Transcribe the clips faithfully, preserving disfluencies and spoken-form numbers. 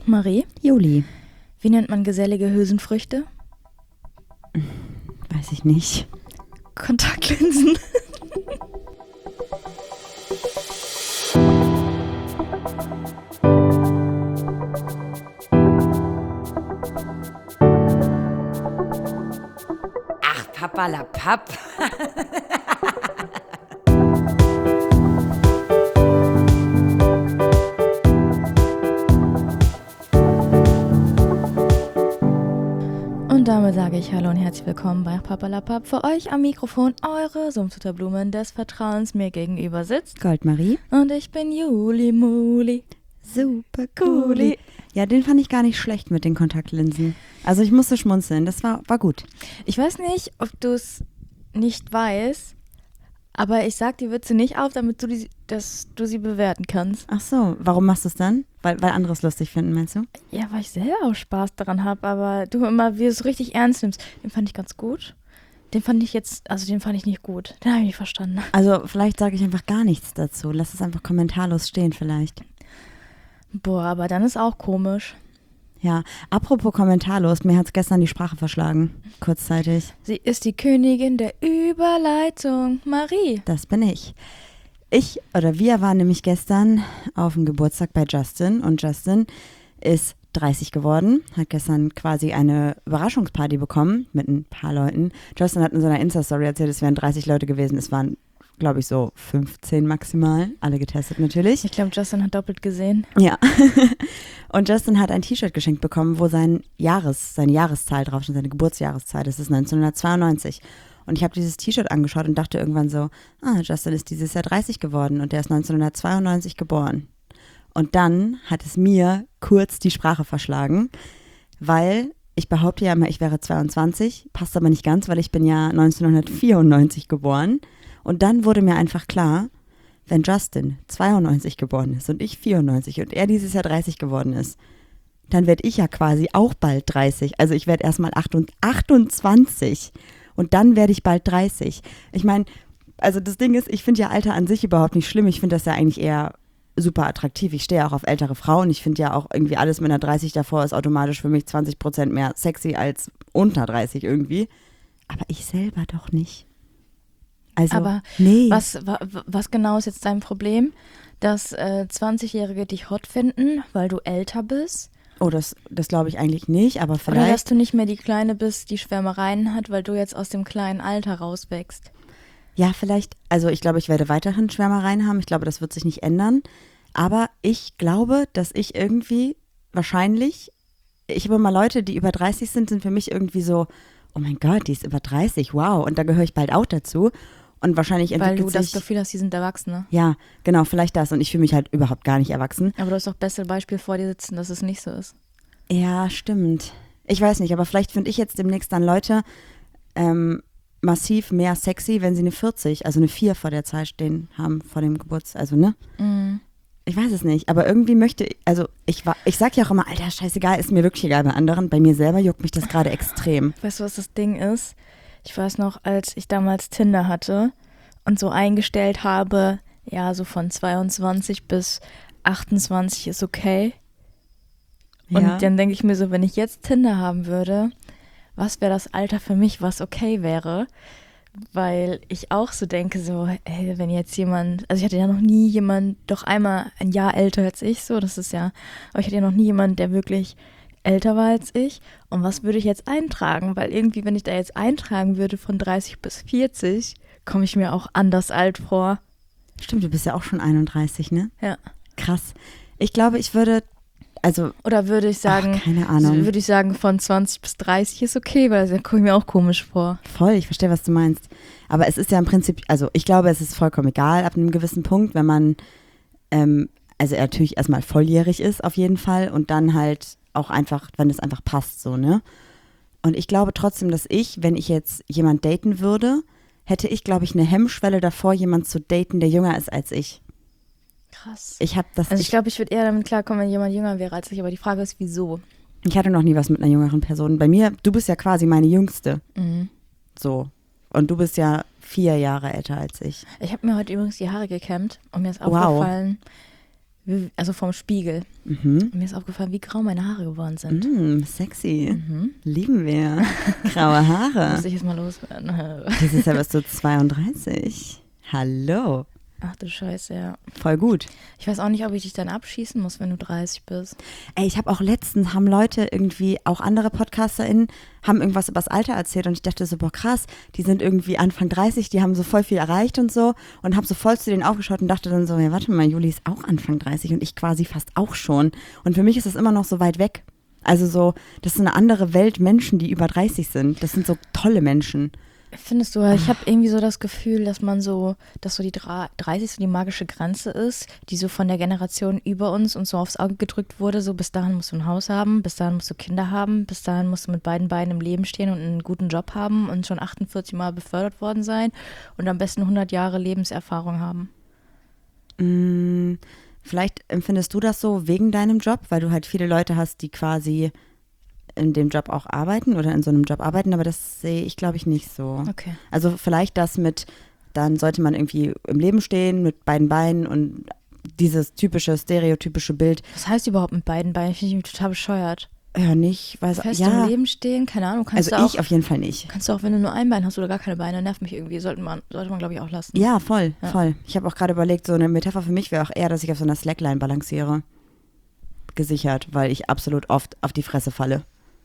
Marie? Juli. Wie nennt man gesellige Hülsenfrüchte? Weiß ich nicht. Kontaktlinsen. Ach, Papperlapapp. Und damit sage ich Hallo und herzlich willkommen bei Papperlapapp. Für euch am Mikrofon eure Sumpfzutterblumen des Vertrauens. Mir gegenüber sitzt Goldmarie. und ich bin Juli Muli. Super cool. Ja, den fand ich gar nicht schlecht mit den Kontaktlinsen. Also ich musste schmunzeln, das war, war gut. Ich weiß nicht, ob du es nicht weißt, aber ich sag die Witze nicht auf, damit du die, dass du sie bewerten kannst. Ach so, warum machst du es dann? Weil, weil andere es lustig finden, meinst du? Ja, weil ich selber auch Spaß daran habe, aber du immer, wie du es richtig ernst nimmst. Den fand ich ganz gut. Den fand ich jetzt, also den fand ich nicht gut. Den habe ich nicht verstanden. Also vielleicht sage ich einfach gar nichts dazu. Lass es einfach kommentarlos stehen vielleicht. Boah, aber dann ist auch komisch. Ja, apropos kommentarlos, mir hat es gestern die Sprache verschlagen, kurzzeitig. Sie ist die Königin der Überleitung, Marie. Das bin ich. Ich oder wir waren nämlich gestern auf dem Geburtstag bei Justin und Justin ist dreißig geworden, hat gestern quasi eine Überraschungsparty bekommen mit ein paar Leuten. Justin hat in so einer Insta-Story erzählt, es wären dreißig Leute gewesen, es waren, glaube ich, so fünfzehn maximal, alle getestet natürlich. Ich glaube, Justin hat doppelt gesehen. Ja. Und Justin hat ein T-Shirt geschenkt bekommen, wo sein Jahres, seine Jahreszahl draufsteht, seine Geburtsjahreszeit. Das ist neunzehnhundertzweiundneunzig. Und ich habe dieses T-Shirt angeschaut und dachte irgendwann so, ah, Justin ist dieses Jahr dreißig geworden und der ist neunzehnhundertzweiundneunzig geboren. Und dann hat es mir kurz die Sprache verschlagen, weil ich behaupte ja immer, ich wäre zweiundzwanzig, passt aber nicht ganz, weil ich bin ja neunzehnhundertvierundneunzig geboren. Und dann wurde mir einfach klar, wenn Justin zweiundneunzig geboren ist und ich vierundneunzig und er dieses Jahr dreißig geworden ist, dann werde ich ja quasi auch bald dreißig. Also ich werde erstmal achtundzwanzig und dann werde ich bald dreißig. Ich meine, also das Ding ist, ich finde ja Alter an sich überhaupt nicht schlimm. Ich finde das ja eigentlich eher super attraktiv. Ich stehe auch auf ältere Frauen. Ich finde ja auch irgendwie alles mit einer dreißig davor ist automatisch für mich zwanzig Prozent mehr sexy als unter dreißig irgendwie. Aber ich selber doch nicht. Also, Aber nee. was, wa, was genau ist jetzt dein Problem? Dass äh, zwanzigjährige dich hot finden, weil du älter bist? Oh, das, das glaube ich eigentlich nicht, aber Oder dass vielleicht. du nicht mehr die Kleine bist, die Schwärmereien hat, weil du jetzt aus dem kleinen Alter rauswächst? Ja, vielleicht, also ich glaube, ich werde weiterhin Schwärmereien haben. Ich glaube, das wird sich nicht ändern. Aber ich glaube, dass ich irgendwie wahrscheinlich, ich habe immer Leute, die über dreißig sind, sind für mich irgendwie so, oh mein Gott, die ist über dreißig, wow. Und da gehöre ich bald auch dazu. Und wahrscheinlich Weil entwickelt du das sich, Gefühl hast, die sind Erwachsene. ja, genau, vielleicht das. Und ich fühle mich halt überhaupt gar nicht erwachsen. Aber du hast doch bessere Beispiel vor dir sitzen, dass es nicht so ist. Ja, stimmt. Ich weiß nicht, aber vielleicht finde ich jetzt demnächst dann Leute ähm, massiv mehr sexy, wenn sie eine vierzig, also eine vier vor der Zahl stehen haben, vor dem Geburtstag, also ne? Mhm. Ich weiß es nicht, aber irgendwie möchte ich, also ich war, ich sag ja auch immer, Alter, scheißegal, ist mir wirklich egal bei anderen. Bei mir selber juckt mich das gerade extrem. Weißt du, was das Ding ist? Ich weiß noch, als ich damals Tinder hatte und so eingestellt habe, ja, so von zweiundzwanzig bis achtundzwanzig ist okay. Und Ja. dann denke ich mir so, wenn ich jetzt Tinder haben würde, was wäre das Alter für mich, was okay wäre? Weil ich auch so denke, so, ey, wenn jetzt jemand, also ich hatte ja noch nie jemand, doch einmal ein Jahr älter als ich, so, das ist ja, aber ich hatte ja noch nie jemanden, der wirklich älter war als ich. Und was würde ich jetzt eintragen? Weil irgendwie, wenn ich da jetzt eintragen würde von dreißig bis vierzig, komme ich mir auch anders alt vor. Stimmt, du bist ja auch schon einunddreißig, ne? Ja. Krass. Ich glaube, ich würde, also, Oder würde ich sagen, ach, keine Ahnung. würde ich sagen, von zwanzig bis dreißig ist okay, weil da komme ich mir auch komisch vor. Voll, ich verstehe, was du meinst. Aber es ist ja im Prinzip, also ich glaube, es ist vollkommen egal ab einem gewissen Punkt, wenn man, ähm, also er natürlich erstmal volljährig ist auf jeden Fall und dann halt auch einfach, wenn es einfach passt so, ne? Und ich glaube trotzdem, dass ich, wenn ich jetzt jemand daten würde, hätte ich, glaube ich, eine Hemmschwelle davor, jemand zu daten, der jünger ist als ich. Krass. Ich habe das, Also ich ich, glaube, ich würde eher damit klarkommen, wenn jemand jünger wäre als ich, aber die Frage ist, wieso? ich hatte noch nie was mit einer jüngeren Person. Bei mir, du bist ja quasi meine Jüngste, Mhm. so. Und du bist ja vier Jahre älter als ich. Ich habe mir heute übrigens die Haare gekämmt und mir ist Wow. aufgefallen, wie, also vom Spiegel. Mhm. Und mir ist aufgefallen, wie grau meine Haare geworden sind. Mm, sexy. Mhm. Lieben wir. Graue Haare. Muss ich jetzt mal loswerden. Dieses Jahr bist du zweiunddreißig. Hallo. Ach du Scheiße, ja. Voll gut. Ich weiß auch nicht, ob ich dich dann abschießen muss, wenn du dreißig bist. Ey, ich habe auch letztens, haben Leute irgendwie, auch andere PodcasterInnen, haben irgendwas über das Alter erzählt und ich dachte so, boah krass, die sind irgendwie Anfang dreißig, die haben so voll viel erreicht und so und habe so voll zu denen aufgeschaut und dachte dann so, ja warte mal, Juli ist auch Anfang dreißig und ich quasi fast auch schon. Und für mich ist das immer noch so weit weg. Also so, das ist eine andere Welt Menschen, die über dreißig sind. Das sind so tolle Menschen. Findest du, ich habe irgendwie so das Gefühl, dass man so, dass so die dreißig so die magische Grenze ist, die so von der Generation über uns und so aufs Auge gedrückt wurde, so bis dahin musst du ein Haus haben, bis dahin musst du Kinder haben, bis dahin musst du mit beiden Beinen im Leben stehen und einen guten Job haben und schon achtundvierzig Mal befördert worden sein und am besten hundert Jahre Lebenserfahrung haben. Mm, vielleicht empfindest du das so wegen deinem Job, weil du halt viele Leute hast, die quasi in dem Job auch arbeiten oder in so einem Job arbeiten, aber das sehe ich, glaube ich, nicht so. Okay. Also vielleicht das mit, dann sollte man irgendwie im Leben stehen mit beiden Beinen und dieses typische, stereotypische Bild. Was heißt überhaupt mit beiden Beinen? Finde ich total bescheuert. Ja, nicht, weiß Fest ja. im Leben stehen, keine Ahnung. Kannst Also du auch, ich auf jeden Fall nicht. Kannst du auch, wenn du nur ein Bein hast oder gar keine Beine, nervt mich irgendwie. Sollte man, sollte man glaube ich, auch lassen. Ja, voll, Ja. voll. Ich habe auch gerade überlegt, so eine Metapher für mich wäre auch eher, dass ich auf so einer Slackline balanciere. Gesichert, weil ich absolut oft auf die Fresse falle.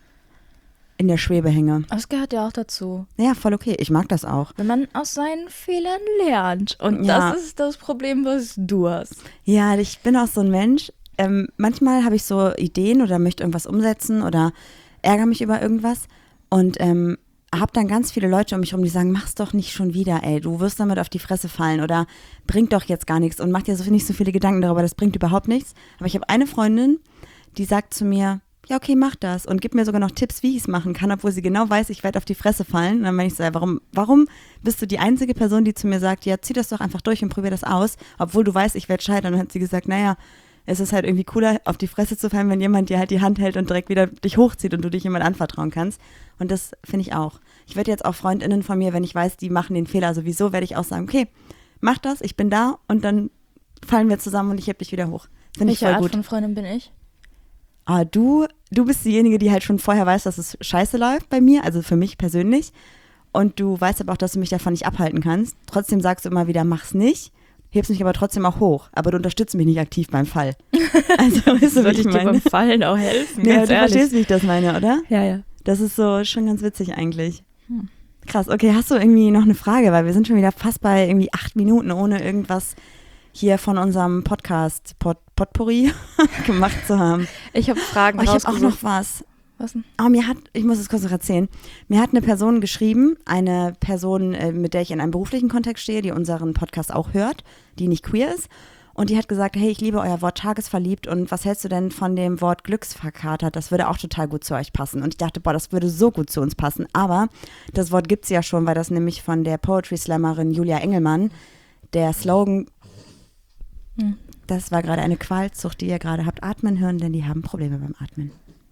In der Schwebe hänge. Aber es gehört ja auch dazu. Ja, voll okay. Ich mag das auch. Wenn man aus seinen Fehlern lernt. Und Ja. das ist das Problem, was du hast. Ja, ich bin auch so ein Mensch. Ähm, manchmal habe ich so Ideen oder möchte irgendwas umsetzen oder ärgere mich über irgendwas und ähm, habe dann ganz viele Leute um mich herum, die sagen, mach's doch nicht schon wieder, ey, du wirst damit auf die Fresse fallen oder bringt doch jetzt gar nichts und mach dir so nicht so viele Gedanken darüber, das bringt überhaupt nichts. Aber ich habe eine Freundin, die sagt zu mir, ja okay, mach das und gibt mir sogar noch Tipps, wie ich es machen kann, obwohl sie genau weiß, ich werde auf die Fresse fallen. Und dann meine ich so, ja, warum, warum bist du die einzige Person, die zu mir sagt, ja, zieh das doch einfach durch und probier das aus, obwohl du weißt, ich werde scheitern. Und dann hat sie gesagt, naja, es ist halt irgendwie cooler, auf die Fresse zu fallen, wenn jemand dir halt die Hand hält und direkt wieder dich hochzieht und du dich jemand anvertrauen kannst. Und das finde ich auch. Ich werde jetzt auch FreundInnen von mir, wenn ich weiß, die machen den Fehler sowieso, werde ich auch sagen, okay, mach das, ich bin da und dann fallen wir zusammen und ich heb dich wieder hoch. Finde ich Welche voll Art gut. von Freundin bin ich? Ah, du, du bist diejenige, die halt schon vorher weiß, dass es scheiße läuft bei mir, also für mich persönlich. Und du weißt aber auch, dass du mich davon nicht abhalten kannst. Trotzdem sagst du immer wieder, mach's nicht, hebst mich aber trotzdem auch hoch. Aber du unterstützt mich nicht aktiv beim Fall. Also, weißt du, Soll wie ich ich dir meine? beim Fallen auch helfen? Ja, ganz du ehrlich. verstehst, wie ich das meine, oder? Ja, ja. Das ist so schon ganz witzig eigentlich. Krass, okay, hast du irgendwie noch eine Frage? Weil wir sind schon wieder fast bei irgendwie acht Minuten, ohne irgendwas hier von unserem Podcast Pot Potpourri gemacht zu haben. Ich habe Fragen Oh, ich habe auch rausgesucht. noch was. Was denn? Oh, mir hat, ich muss es kurz noch erzählen, mir hat eine Person geschrieben, eine Person, äh, mit der ich in einem beruflichen Kontext stehe, die unseren Podcast auch hört, die nicht queer ist. Und die hat gesagt, hey, ich liebe euer Wort tagesverliebt und was hältst du denn von dem Wort glücksverkatert? Das würde auch total gut zu euch passen. Und ich dachte, boah, das würde so gut zu uns passen. Aber das Wort gibt es ja schon, weil das nämlich von der Poetry Slammerin Julia Engelmann, der Slogan, Hm. das war gerade eine Qualzucht, die ihr gerade habt atmen hören, denn die haben Probleme beim Atmen.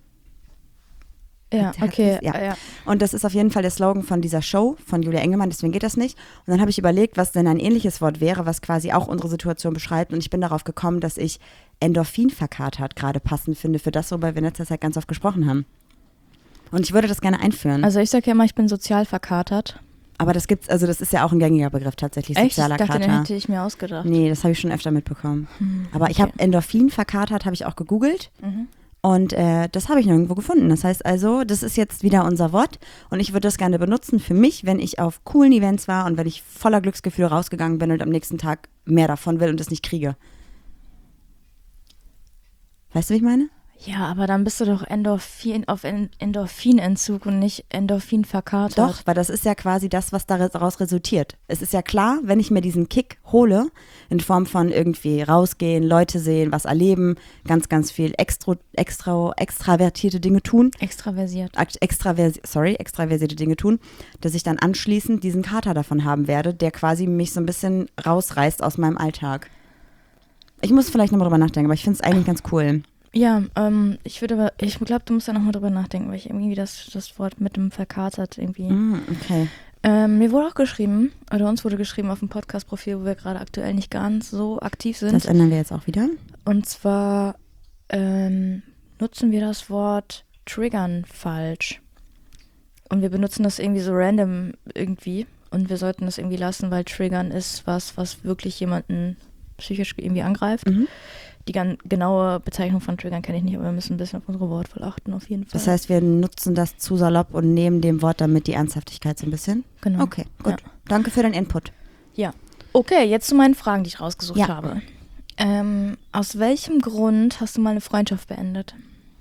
Ja, Hat- hat okay. es- ja. Ja. Und das ist auf jeden Fall der Slogan von dieser Show, von Julia Engelmann, deswegen geht das nicht. Und dann habe ich überlegt, was denn ein ähnliches Wort wäre, was quasi auch unsere Situation beschreibt. Und ich bin darauf gekommen, dass ich Endorphin verkatert gerade passend finde für das, worüber wir in letzter Zeit ganz oft gesprochen haben. Und ich würde das gerne einführen. Also ich sage ja immer, ich bin sozial verkatert. Aber das gibt's, also das ist ja auch ein gängiger Begriff tatsächlich, Echt? Ich sozialer dachte, den Kater. hätte ich mir ausgedacht. Nee, das habe ich schon öfter mitbekommen. Hm, Aber ich okay. habe Endorphin verkatert, habe ich auch gegoogelt. Mhm. Und äh, das habe ich nirgendwo gefunden. Das heißt also, das ist jetzt wieder unser Wort und ich würde das gerne benutzen für mich, wenn ich auf coolen Events war und wenn ich voller Glücksgefühl rausgegangen bin und am nächsten Tag mehr davon will und es nicht kriege. Weißt du, wie ich meine? Ja, aber dann bist du doch Endorphin, auf En- Endorphinentzug und nicht Endorphin verkatert. Doch, weil das ist ja quasi das, was daraus resultiert. Es ist ja klar, wenn ich mir diesen Kick hole, in Form von irgendwie rausgehen, Leute sehen, was erleben, ganz, ganz viel extra, extra, extravertierte Dinge tun, Extraversiert. Akt- extraversi sorry, extraversierte Dinge tun, dass ich dann anschließend diesen Kater davon haben werde, der quasi mich so ein bisschen rausreißt aus meinem Alltag. Ich muss vielleicht nochmal drüber nachdenken, aber ich finde es eigentlich ganz cool. Ja, ähm, ich würde aber, ich glaube, du musst da nochmal drüber nachdenken, weil ich irgendwie das, das Wort mit dem verkatert irgendwie. Mm, okay. Ähm, mir wurde auch geschrieben, oder uns wurde geschrieben auf dem Podcast-Profil, wo wir gerade aktuell nicht ganz so aktiv sind. Das ändern wir jetzt auch wieder. Und zwar ähm, nutzen wir das Wort triggern falsch. Und wir benutzen das irgendwie so random irgendwie. Und wir sollten das irgendwie lassen, weil triggern ist was, was wirklich jemanden psychisch irgendwie angreift. Mhm. Die gan- genaue Bezeichnung von triggern kenne ich nicht, aber wir müssen ein bisschen auf unsere Wortwahl achten, auf jeden Fall. Das heißt, wir nutzen das zu salopp und nehmen dem Wort damit die Ernsthaftigkeit so ein bisschen? Genau. Okay, gut. Ja. Danke für deinen Input. Ja. Okay, jetzt zu meinen Fragen, die ich rausgesucht Ja. habe. Ähm, aus welchem Grund hast du mal eine Freundschaft beendet?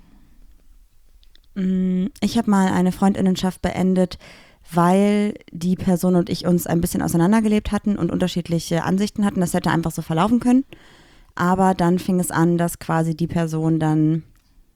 Ich habe mal eine Freundinnenschaft beendet, weil die Person und ich uns ein bisschen auseinandergelebt hatten und unterschiedliche Ansichten hatten. Das hätte einfach so verlaufen können. Aber dann fing es an, dass quasi die Person dann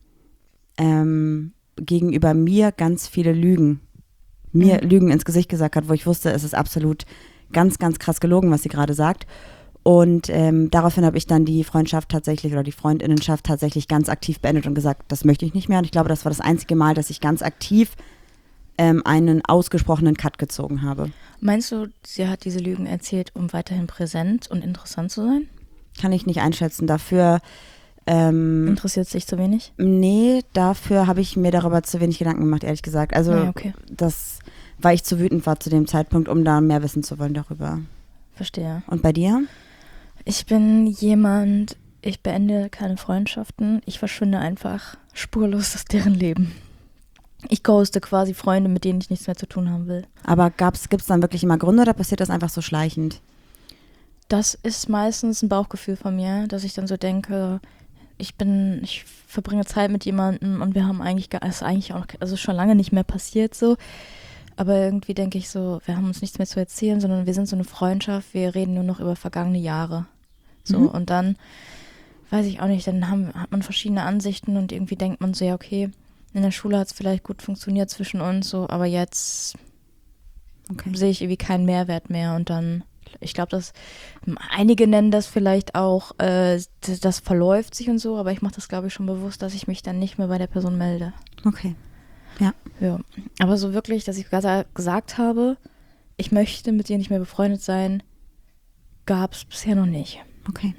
ähm, gegenüber mir ganz viele Lügen, mir Mhm. Lügen ins Gesicht gesagt hat, wo ich wusste, es ist absolut ganz, ganz krass gelogen, was sie gerade sagt. Und ähm, daraufhin habe ich dann die Freundschaft tatsächlich oder die Freundinnenschaft tatsächlich ganz aktiv beendet und gesagt, das möchte ich nicht mehr. Und ich glaube, das war das einzige Mal, dass ich ganz aktiv ähm, einen ausgesprochenen Cut gezogen habe. Meinst du, sie hat diese Lügen erzählt, um weiterhin präsent und interessant zu sein? Kann ich nicht einschätzen. Dafür, ähm, Interessiert sich zu wenig? nee, dafür habe ich mir darüber zu wenig Gedanken gemacht, ehrlich gesagt. Also Ja, okay. das, weil ich zu wütend war zu dem Zeitpunkt, um da mehr wissen zu wollen darüber. Verstehe. Und bei dir? Ich bin jemand, ich beende keine Freundschaften. Ich verschwinde einfach spurlos aus deren Leben. Ich ghoste quasi Freunde, mit denen ich nichts mehr zu tun haben will. Aber gibt es dann wirklich immer Gründe oder passiert das einfach so schleichend? Das ist meistens ein Bauchgefühl von mir, dass ich dann so denke, ich bin, ich verbringe Zeit mit jemandem und wir haben eigentlich, gar, ist eigentlich auch, also schon lange nicht mehr passiert so. Aber irgendwie denke ich so, wir haben uns nichts mehr zu erzählen, sondern wir sind so eine Freundschaft, wir reden nur noch über vergangene Jahre. So, Mhm. und dann, weiß ich auch nicht, dann haben, hat man verschiedene Ansichten und irgendwie denkt man so, ja, okay, in der Schule hat es vielleicht gut funktioniert zwischen uns, so, aber jetzt Okay. sehe ich irgendwie keinen Mehrwert mehr und dann, ich glaube, dass einige nennen das vielleicht auch, äh, das, das verläuft sich und so, aber ich mache das, glaube ich, schon bewusst, dass ich mich dann nicht mehr bei der Person melde. Okay. Ja, aber so wirklich, dass ich gerade gesagt habe, ich möchte mit dir nicht mehr befreundet sein, gab es bisher noch nicht. Okay.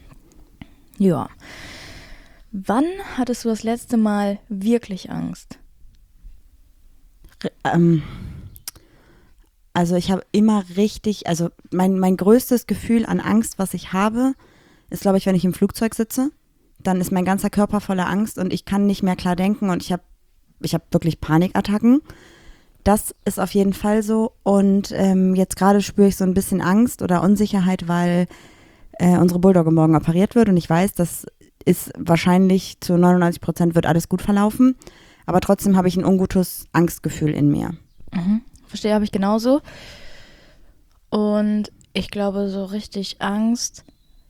Ja. Wann hattest du das letzte Mal wirklich Angst? R- ähm, also ich habe immer richtig, also mein, mein größtes Gefühl an Angst, was ich habe, ist, glaube ich, wenn ich im Flugzeug sitze, dann ist mein ganzer Körper voller Angst und ich kann nicht mehr klar denken und ich habe ich habe wirklich Panikattacken. Das ist auf jeden Fall so und ähm, jetzt gerade spüre ich so ein bisschen Angst oder Unsicherheit, weil äh, unsere Bulldogge morgen operiert wird und ich weiß, das ist wahrscheinlich zu neunundneunzig Prozent wird alles gut verlaufen, aber trotzdem habe ich ein ungutes Angstgefühl in mir. Mhm. Verstehe, habe ich genauso. Und ich glaube, so richtig Angst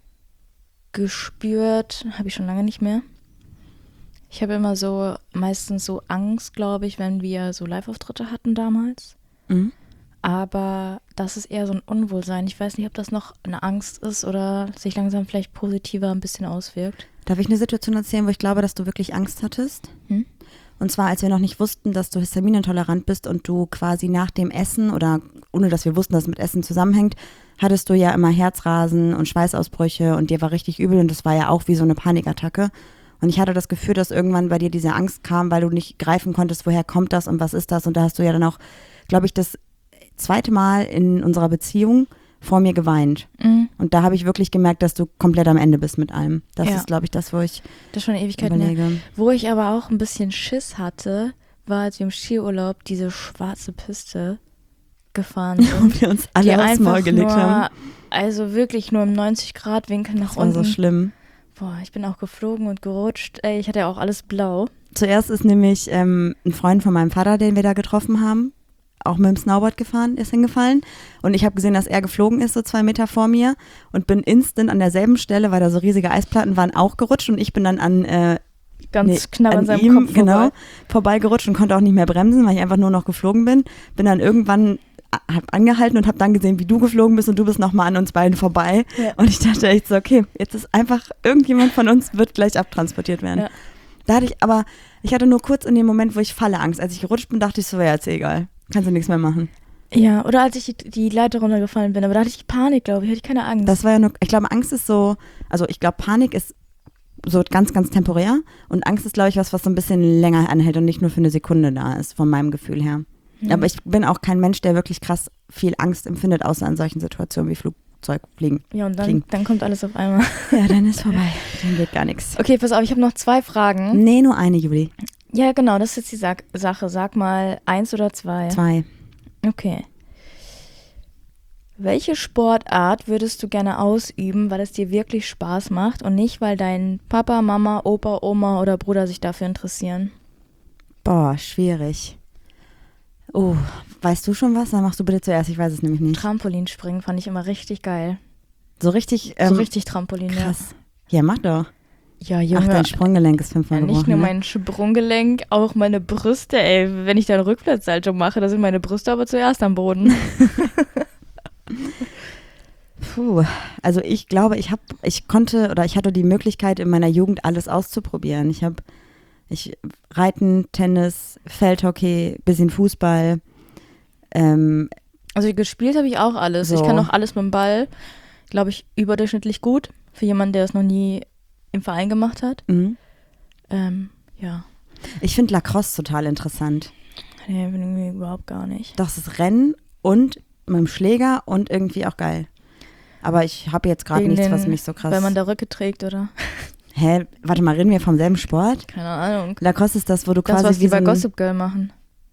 gespürt habe ich schon lange nicht mehr. Ich habe immer so, meistens so Angst, glaube ich, wenn wir so Live-Auftritte hatten damals. Mhm. Aber das ist eher so ein Unwohlsein. Ich weiß nicht, ob das noch eine Angst ist oder sich langsam vielleicht positiver ein bisschen auswirkt. Darf ich eine Situation erzählen, wo ich glaube, dass du wirklich Angst hattest? Hm? Und zwar, als wir noch nicht wussten, dass du histaminintolerant bist und du quasi nach dem Essen oder ohne dass wir wussten, dass es mit Essen zusammenhängt, hattest du ja immer Herzrasen und Schweißausbrüche und dir war richtig übel und das war ja auch wie so eine Panikattacke. Und ich hatte das Gefühl, dass irgendwann bei dir diese Angst kam, weil du nicht greifen konntest, woher kommt das und was ist das. Und da hast du ja dann auch, glaube ich, das zweite Mal in unserer Beziehung vor mir geweint. Mhm. Und da habe ich wirklich gemerkt, dass du komplett am Ende bist mit allem. Das Ja. ist, glaube ich, das, wo ich Das ist schon eine Ewigkeit her. überlege. Wo ich aber auch ein bisschen Schiss hatte, war, als wir im Skiurlaub diese schwarze Piste gefahren sind. Und wir uns die alle aufs Maul einfach gelegt nur, haben. Also wirklich nur im neunzig Grad Winkel nach Das war unten. so schlimm. Boah, ich bin auch geflogen und gerutscht. Ey, ich hatte ja auch alles blau. Zuerst ist nämlich ähm, ein Freund von meinem Vater, den wir da getroffen haben, auch mit dem Snowboard gefahren, ist hingefallen. Und ich habe gesehen, dass er geflogen ist, so zwei Meter vor mir. Und bin instant an derselben Stelle, weil da so riesige Eisplatten waren, auch gerutscht. Und ich bin dann an, äh, Ganz nee, knapp an an seinem ihm Kopf genau, vorbei. vorbeigerutscht und konnte auch nicht mehr bremsen, weil ich einfach nur noch geflogen bin. Bin dann irgendwann hab angehalten und habe dann gesehen, wie du geflogen bist und du bist nochmal an uns beiden vorbei. Ja. Und ich dachte echt so, okay, jetzt ist einfach, irgendjemand von uns wird gleich abtransportiert werden. Ja. Da hatte ich aber, ich hatte nur kurz in dem Moment, wo ich falle, Angst. Als ich gerutscht bin, dachte ich so, ja, jetzt egal. Kannst du nichts mehr machen. Ja, oder als ich die, die Leiter runtergefallen bin, aber da hatte ich Panik, glaube ich, hatte ich keine Angst. Das war ja nur, ich glaube, Angst ist so, also ich glaube, Panik ist so ganz, ganz temporär. Und Angst ist, glaube ich, was, was so ein bisschen länger anhält und nicht nur für eine Sekunde da ist, von meinem Gefühl her. Mhm. Aber ich bin auch kein Mensch, der wirklich krass viel Angst empfindet, außer in solchen Situationen wie Flugzeugfliegen. Ja, und dann, dann kommt alles auf einmal. Ja, dann ist vorbei. Dann geht gar nichts. Okay, pass auf, ich habe noch zwei Fragen. Nee, nur eine, Juli. Ja, genau, das ist jetzt die Sa- Sache. Sag mal eins oder zwei. Zwei. Okay. Welche Sportart würdest du gerne ausüben, weil es dir wirklich Spaß macht und nicht, weil dein Papa, Mama, Opa, Oma oder Bruder sich dafür interessieren? Boah, schwierig. Oh, weißt du schon was? Dann machst du bitte zuerst, ich weiß es nämlich nicht. Trampolinspringen fand ich immer richtig geil. So richtig, ähm, so richtig Trampolin, krass. Ja, mach doch. Ja, Junge. Ach, dein Sprunggelenk ist fünfmal ja, gebrochen. Nicht nur ne? mein Sprunggelenk, auch meine Brüste, ey. Wenn ich da einen Rückwärtssalto mache, da sind meine Brüste aber zuerst am Boden. Puh, also ich glaube, ich habe, ich konnte oder ich hatte die Möglichkeit in meiner Jugend alles auszuprobieren. Ich habe, ich Reiten, Tennis, Feldhockey, bisschen Fußball. Ähm, also gespielt habe ich auch alles. So. Ich kann auch alles mit dem Ball, glaube ich, überdurchschnittlich gut. Für jemanden, der es noch nie im Verein gemacht hat. Mhm. Ähm, ja. Ich finde Lacrosse total interessant. Nee, irgendwie überhaupt gar nicht. Das ist Rennen und mit dem Schläger und irgendwie auch geil. Aber ich habe jetzt gerade Wegen nichts, den, was mich so krass... Weil man da Röcke trägt, oder? Hä? Warte mal, reden wir vom selben Sport? Keine Ahnung. Lacrosse ist das, wo du Das, quasi was wie die so bei ein, Gossip Girl machen.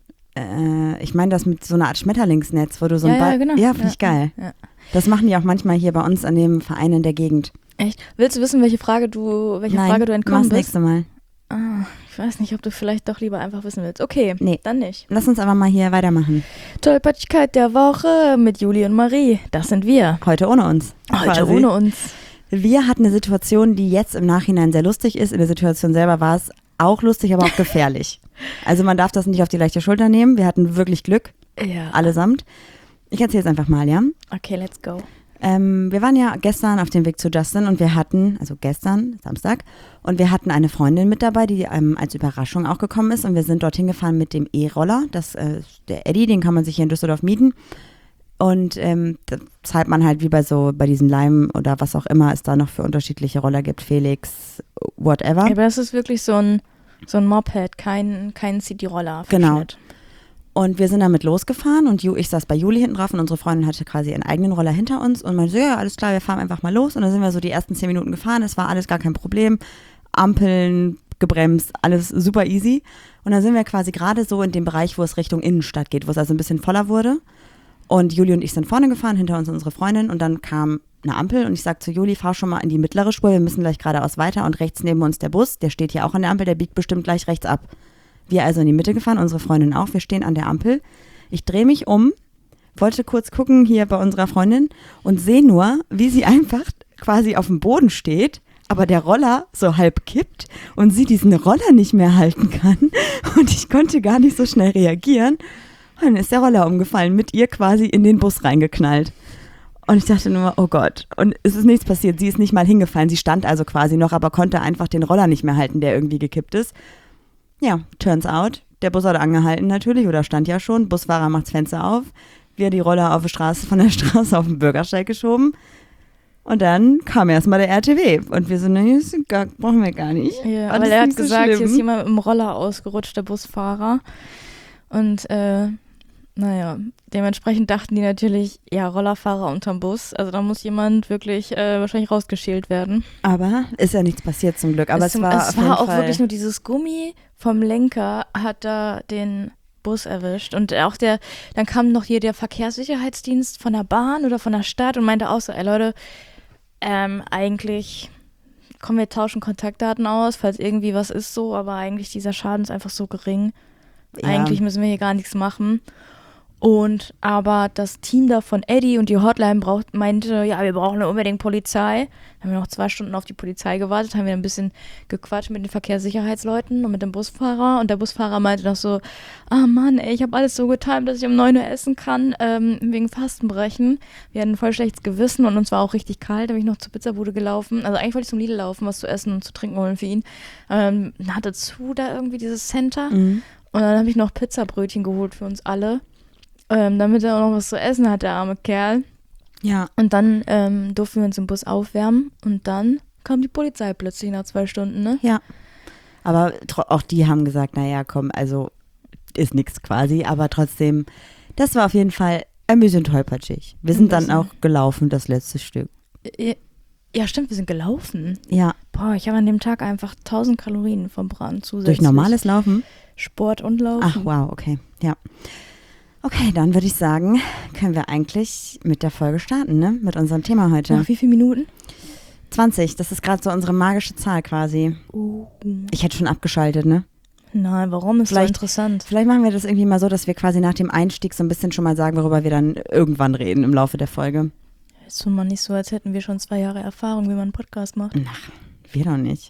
Äh, ich meine das mit so einer Art Schmetterlingsnetz, wo du so ein Ja, Ball... ja, genau. Ja, finde Ja, ich geil. ja. Das machen die auch manchmal hier bei uns an dem Verein in der Gegend. Echt? Willst du wissen, welche Frage du, welche Nein, Frage du entkommen mach's bist? nächste Mal. Ah, ich weiß nicht, ob du vielleicht doch lieber einfach wissen willst. Okay, Nee. dann nicht. Lass uns aber mal hier weitermachen. Tollpatschigkeit der Woche mit Juli und Marie. Das sind wir. Heute ohne uns. Heute quasi. ohne uns. Wir hatten eine Situation, die jetzt im Nachhinein sehr lustig ist. In der Situation selber war es auch lustig, aber auch gefährlich. Also man darf das nicht auf die leichte Schulter nehmen. Wir hatten wirklich Glück, Ja. allesamt. Ich erzähle es einfach mal, ja? Okay, let's go. Ähm, wir waren ja gestern auf dem Weg zu Justin und wir hatten, also gestern, Samstag, und wir hatten eine Freundin mit dabei, die ähm, als Überraschung auch gekommen ist und wir sind dorthin gefahren mit dem E-Roller, das, äh, der Eddy, den kann man sich hier in Düsseldorf mieten und ähm, da zahlt man halt wie bei so, bei diesen Leim oder was auch immer es da noch für unterschiedliche Roller gibt, Felix, whatever. Aber das ist wirklich so ein, so ein Moped, kein, kein City-Roller. Genau. Und wir sind damit losgefahren und Ju, ich saß bei Juli hinten drauf und unsere Freundin hatte quasi ihren eigenen Roller hinter uns und meinte so, ja, alles klar, wir fahren einfach mal los. Und dann sind wir so die ersten zehn Minuten gefahren, es war alles gar kein Problem. Ampeln, gebremst, alles super easy. Und dann sind wir quasi gerade so in dem Bereich, wo es Richtung Innenstadt geht, wo es also ein bisschen voller wurde. Und Juli und ich sind vorne gefahren, hinter uns unsere Freundin und dann kam eine Ampel und ich sag zu Juli, fahr schon mal in die mittlere Spur, wir müssen gleich geradeaus weiter und rechts neben uns der Bus, der steht hier auch an der Ampel, der biegt bestimmt gleich rechts ab. Wir also in die Mitte gefahren, unsere Freundin auch, wir stehen an der Ampel. Ich drehe mich um, wollte kurz gucken hier bei unserer Freundin und sehe nur, wie sie einfach quasi auf dem Boden steht, aber der Roller so halb kippt und sie diesen Roller nicht mehr halten kann und ich konnte gar nicht so schnell reagieren. Und dann ist der Roller umgefallen, mit ihr quasi in den Bus reingeknallt. Und ich dachte nur, oh Gott. Und es ist nichts passiert, sie ist nicht mal hingefallen, sie stand also quasi noch, aber konnte einfach den Roller nicht mehr halten, der irgendwie gekippt ist. Ja, turns out, der Bus hat angehalten natürlich oder stand ja schon. Busfahrer macht das Fenster auf. Wir die Roller auf die Straße, von der Straße auf den Bürgersteig geschoben. Und dann kam erstmal der R T W. Und wir so, ne, das gar, brauchen wir gar nicht. Ja, Alles weil er hat nicht so gesagt, schlimm. hier ist jemand mit dem Roller ausgerutscht, der Busfahrer. Und äh, naja, dementsprechend dachten die natürlich, ja, Rollerfahrer unterm Bus. Also da muss jemand wirklich äh, wahrscheinlich rausgeschält werden. Aber ist ja nichts passiert zum Glück. Aber es, es, war, es auf jeden war auch Fall wirklich nur dieses Gummi vom Lenker hat da den Bus erwischt. Und auch der, dann kam noch hier der Verkehrssicherheitsdienst von der Bahn oder von der Stadt und meinte auch so, ey Leute, ähm, eigentlich, komm, wir tauschen Kontaktdaten aus, falls irgendwie was ist so, aber eigentlich dieser Schaden ist einfach so gering. Ja. Eigentlich müssen wir hier gar nichts machen. Und aber das Team da von Eddie und die Hotline braucht, meinte, ja, wir brauchen unbedingt Polizei. Haben wir noch zwei Stunden auf die Polizei gewartet, haben wir ein bisschen gequatscht mit den Verkehrssicherheitsleuten und mit dem Busfahrer. Und der Busfahrer meinte noch so, ah Mann, ey, ich habe alles so getimt, dass ich um neun Uhr essen kann, ähm, wegen Fastenbrechen. Wir hatten voll schlechtes Gewissen und uns war auch richtig kalt, da bin ich noch zur Pizzabude gelaufen. Also eigentlich wollte ich zum Lidl laufen, was zu essen und zu trinken holen für ihn. Ähm, hatte zu da irgendwie dieses Center. Mhm. Und dann habe ich noch Pizzabrötchen geholt für uns alle. Ähm, damit er auch noch was zu essen hat, der arme Kerl. Ja. Und dann ähm, durften wir uns im Bus aufwärmen und dann kam die Polizei plötzlich nach zwei Stunden, ne? Ja. Aber tro- auch die haben gesagt, naja, komm, also ist nichts quasi. Aber trotzdem, das war auf jeden Fall amüsant holprig. Wir sind dann auch gelaufen, das letzte Stück. Ja, stimmt, wir sind gelaufen. Ja. Boah, ich habe an dem Tag einfach tausend Kalorien verbrannt zusätzlich. Durch normales Laufen? Sport und Laufen. Ach, wow, okay, ja. Okay, dann würde ich sagen, können wir eigentlich mit der Folge starten, ne? Mit unserem Thema heute. Nach wie viele Minuten? zwanzig, das ist gerade so unsere magische Zahl quasi. Uh. Ich hätte schon abgeschaltet, ne? Nein, warum? Ist Vielleicht- so interessant. Vielleicht machen wir das irgendwie mal so, dass wir quasi nach dem Einstieg so ein bisschen schon mal sagen, worüber wir dann irgendwann reden im Laufe der Folge. Jetzt tut man nicht so, als hätten wir schon zwei Jahre Erfahrung, wie man einen Podcast macht. Ach, wir doch nicht.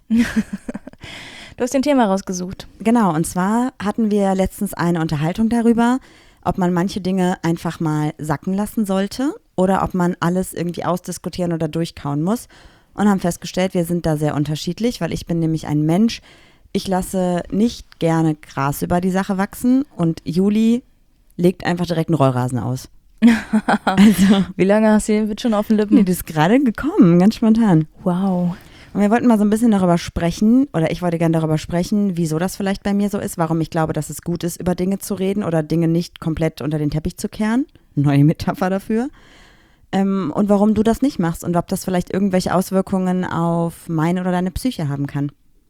Du hast den Thema rausgesucht. Genau, und zwar hatten wir letztens eine Unterhaltung darüber, ob man manche Dinge einfach mal sacken lassen sollte oder ob man alles irgendwie ausdiskutieren oder durchkauen muss. Und haben festgestellt, wir sind da sehr unterschiedlich, weil ich bin nämlich ein Mensch, ich lasse nicht gerne Gras über die Sache wachsen und Juli legt einfach direkt einen Rollrasen aus. Also, Wie lange hast du den Witz schon auf den Lippen? nee, das ist gerade gekommen, ganz spontan. Wow. Und wir wollten mal so ein bisschen darüber sprechen, oder ich wollte gerne darüber sprechen, wieso das vielleicht bei mir so ist, warum ich glaube, dass es gut ist, über Dinge zu reden oder Dinge nicht komplett unter den Teppich zu kehren. Neue Metapher dafür. Ähm, und warum du das nicht machst und ob das vielleicht irgendwelche Auswirkungen auf meine oder deine Psyche haben kann.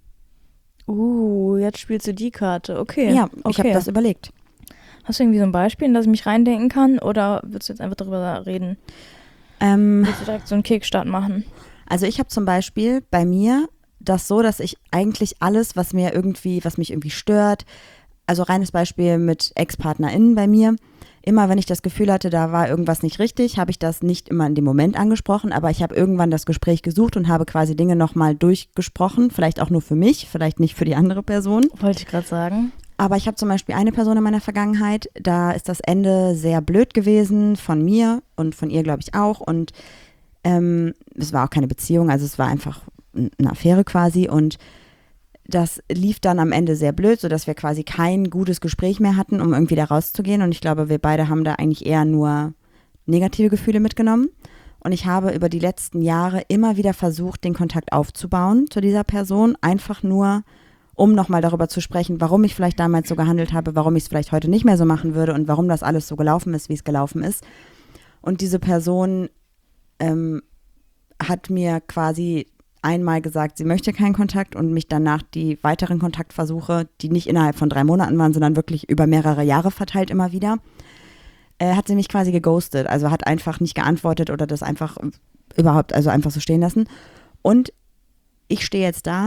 Uh, jetzt spielst du die Karte. Okay. Ja, ich okay. habe das überlegt. Hast du irgendwie so ein Beispiel, in das ich mich reindenken kann? Oder willst du jetzt einfach darüber reden? Ähm, Willst du direkt so einen Kickstart machen? Also ich habe zum Beispiel bei mir das so, dass ich eigentlich alles, was mir irgendwie, was mich irgendwie stört, also reines Beispiel mit Ex-PartnerInnen bei mir, immer wenn ich das Gefühl hatte, da war irgendwas nicht richtig, habe ich das nicht immer in dem Moment angesprochen, aber ich habe irgendwann das Gespräch gesucht und habe quasi Dinge nochmal durchgesprochen, vielleicht auch nur für mich, vielleicht nicht für die andere Person. Wollte ich gerade sagen. Aber ich habe zum Beispiel eine Person in meiner Vergangenheit, da ist das Ende sehr blöd gewesen von mir und von ihr, glaube ich, auch. Und ähm, es war auch keine Beziehung, also es war einfach eine Affäre quasi. Und das lief dann am Ende sehr blöd, sodass wir quasi kein gutes Gespräch mehr hatten, um irgendwie da rauszugehen. Und ich glaube, wir beide haben da eigentlich eher nur negative Gefühle mitgenommen. Und ich habe über die letzten Jahre immer wieder versucht, den Kontakt aufzubauen zu dieser Person, einfach nur, um nochmal darüber zu sprechen, warum ich vielleicht damals so gehandelt habe, warum ich es vielleicht heute nicht mehr so machen würde und warum das alles so gelaufen ist, wie es gelaufen ist. Und diese Person ähm, hat mir quasi einmal gesagt, sie möchte keinen Kontakt und mich danach die weiteren Kontaktversuche, die nicht innerhalb von drei Monaten waren, sondern wirklich über mehrere Jahre verteilt immer wieder, äh, hat sie mich quasi geghostet, also hat einfach nicht geantwortet oder das einfach überhaupt, also einfach so stehen lassen. Und ich stehe jetzt da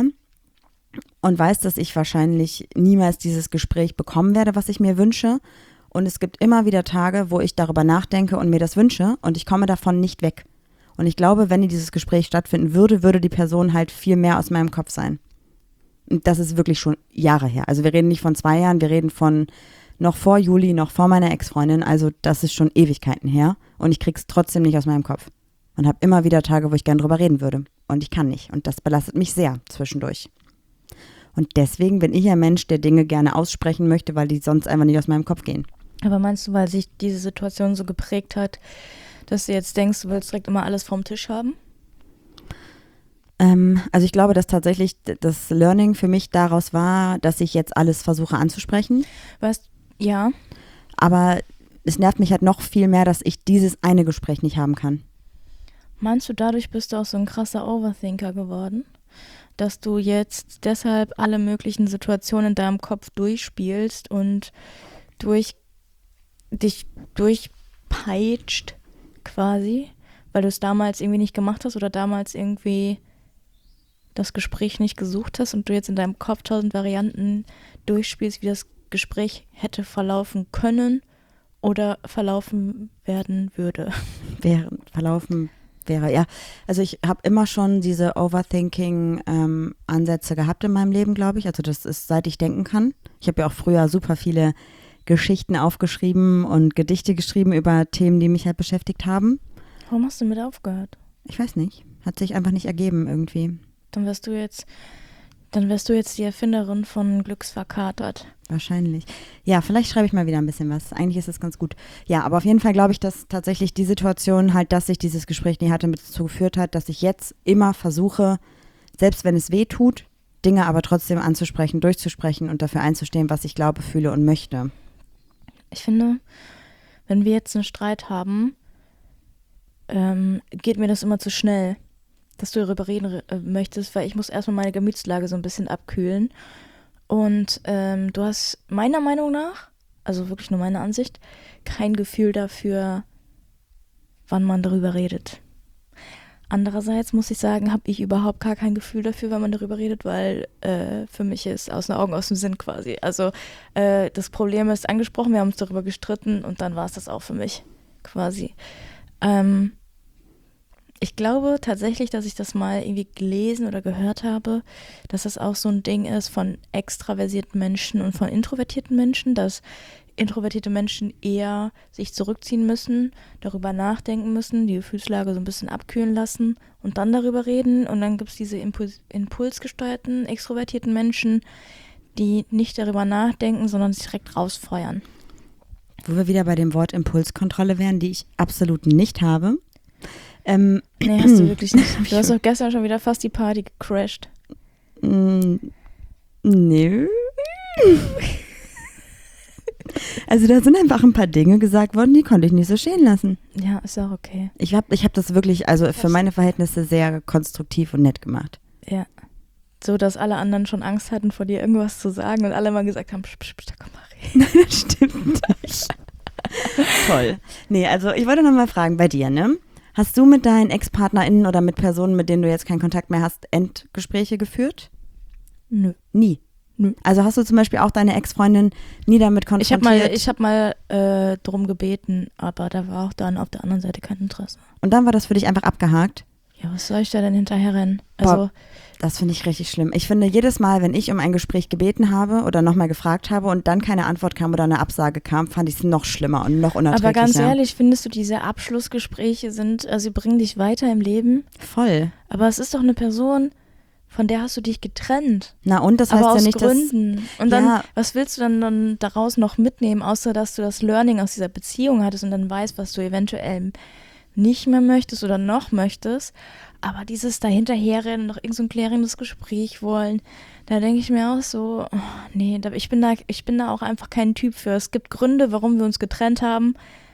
und weiß, dass ich wahrscheinlich niemals dieses Gespräch bekommen werde, was ich mir wünsche. Und es gibt immer wieder Tage, wo ich darüber nachdenke und mir das wünsche und ich komme davon nicht weg. Und ich glaube, wenn dieses Gespräch stattfinden würde, würde die Person halt viel mehr aus meinem Kopf sein. Und das ist wirklich schon Jahre her. Also wir reden nicht von zwei Jahren, wir reden von noch vor Juli, noch vor meiner Ex-Freundin. Also das ist schon Ewigkeiten her und ich krieg's trotzdem nicht aus meinem Kopf. Und habe immer wieder Tage, wo ich gern drüber reden würde. Und ich kann nicht. Und das belastet mich sehr zwischendurch. Und deswegen bin ich ein Mensch, der Dinge gerne aussprechen möchte, weil die sonst einfach nicht aus meinem Kopf gehen. Aber meinst du, weil sich diese Situation so geprägt hat, dass du jetzt denkst, du willst direkt immer alles vom Tisch haben? Ähm, also ich glaube, dass tatsächlich das Learning für mich daraus war, dass ich jetzt alles versuche anzusprechen. Weißt, ja. Aber es nervt mich halt noch viel mehr, dass ich dieses eine Gespräch nicht haben kann. Meinst du, dadurch bist du auch so ein krasser Overthinker geworden? Dass du jetzt deshalb alle möglichen Situationen in deinem Kopf durchspielst und durch dich durchpeitscht quasi, weil du es damals irgendwie nicht gemacht hast oder damals irgendwie das Gespräch nicht gesucht hast und du jetzt in deinem Kopf tausend Varianten durchspielst, wie das Gespräch hätte verlaufen können oder verlaufen werden würde. Wäre, verlaufen wäre, ja. Also ich habe immer schon diese Overthinking-Ansätze ähm, gehabt in meinem Leben, glaube ich. Also das ist, seit ich denken kann. Ich habe ja auch früher super viele Geschichten aufgeschrieben und Gedichte geschrieben über Themen, die mich halt beschäftigt haben. Warum hast du mit aufgehört? Ich weiß nicht. Hat sich einfach nicht ergeben irgendwie. Dann wärst du jetzt, dann wärst du jetzt die Erfinderin von Glücksverkatert. Wahrscheinlich. Ja, vielleicht schreibe ich mal wieder ein bisschen was. Eigentlich ist es ganz gut. Ja, aber auf jeden Fall glaube ich, dass tatsächlich die Situation halt, dass ich dieses Gespräch nie hatte, mit dazu geführt hat, dass ich jetzt immer versuche, selbst wenn es weh tut, Dinge aber trotzdem anzusprechen, durchzusprechen und dafür einzustehen, was ich glaube, fühle und möchte. Ich finde, wenn wir jetzt einen Streit haben, ähm, geht mir das immer zu schnell, dass du darüber reden äh, möchtest, weil ich muss erstmal meine Gemütslage so ein bisschen abkühlen. Und ähm, du hast meiner Meinung nach, also wirklich nur meine Ansicht, kein Gefühl dafür, wann man darüber redet. Andererseits muss ich sagen, habe ich überhaupt gar kein Gefühl dafür, wenn man darüber redet, weil äh, für mich ist aus den Augen, aus dem Sinn quasi. Also äh, das Problem ist angesprochen, wir haben uns darüber gestritten und dann war es das auch für mich quasi. Ähm, ich glaube tatsächlich, dass ich das mal irgendwie gelesen oder gehört habe, dass das auch so ein Ding ist von extraversierten Menschen und von introvertierten Menschen, dass introvertierte Menschen eher sich zurückziehen müssen, darüber nachdenken müssen, die Gefühlslage so ein bisschen abkühlen lassen und dann darüber reden. Und dann gibt es diese Impuls- impulsgesteuerten, extrovertierten Menschen, die nicht darüber nachdenken, sondern sich direkt rausfeuern. Wo wir wieder bei dem Wort Impulskontrolle wären, die ich absolut nicht habe. Ähm, nee, hast du wirklich nicht. Du hast doch gestern schon wieder fast die Party gecrashed. Mm, nö. Also da sind einfach ein paar Dinge gesagt worden, die konnte ich nicht so stehen lassen. Ja, ist auch okay. Ich habe ich hab das wirklich, also für meine Verhältnisse sehr konstruktiv und nett gemacht. Ja. So, dass alle anderen schon Angst hatten, vor dir irgendwas zu sagen und alle mal gesagt haben, psch, psch, psch, da komm mal reden. Nein, das stimmt nicht. Toll. Nee, also ich wollte noch mal fragen, bei dir, ne? Hast du mit deinen Ex-PartnerInnen oder mit Personen, mit denen du jetzt keinen Kontakt mehr hast, Endgespräche geführt? Nö. Nie? Nö. Also hast du zum Beispiel auch deine Ex-Freundin nie damit konfrontiert? Ich habe mal, ich hab mal äh, drum gebeten, aber da war auch dann auf der anderen Seite kein Interesse. Und dann war das für dich einfach abgehakt? Ja, was soll ich da denn hinterher rennen? Also, Boah, das finde ich richtig schlimm. Ich finde, jedes Mal, wenn ich um ein Gespräch gebeten habe oder nochmal gefragt habe und dann keine Antwort kam oder eine Absage kam, fand ich es noch schlimmer und noch unerträglicher. aber ganz ehrlich, findest du, diese Abschlussgespräche sind, also sie bringen dich weiter im Leben? Voll. Aber es ist doch eine Person, von der hast du dich getrennt. Na und, das heißt aber ja aus nicht, Gründen. dass... Und dann, ja, was willst du dann, dann daraus noch mitnehmen, außer dass du das Learning aus dieser Beziehung hattest und dann weißt, was du eventuell nicht mehr möchtest oder noch möchtest. Aber dieses dahinterherrennen, noch irgend so ein klärendes Gespräch wollen, da denke ich mir auch so, oh, nee, da, ich bin da, ich bin da auch einfach kein Typ für. Es gibt Gründe, warum wir uns getrennt haben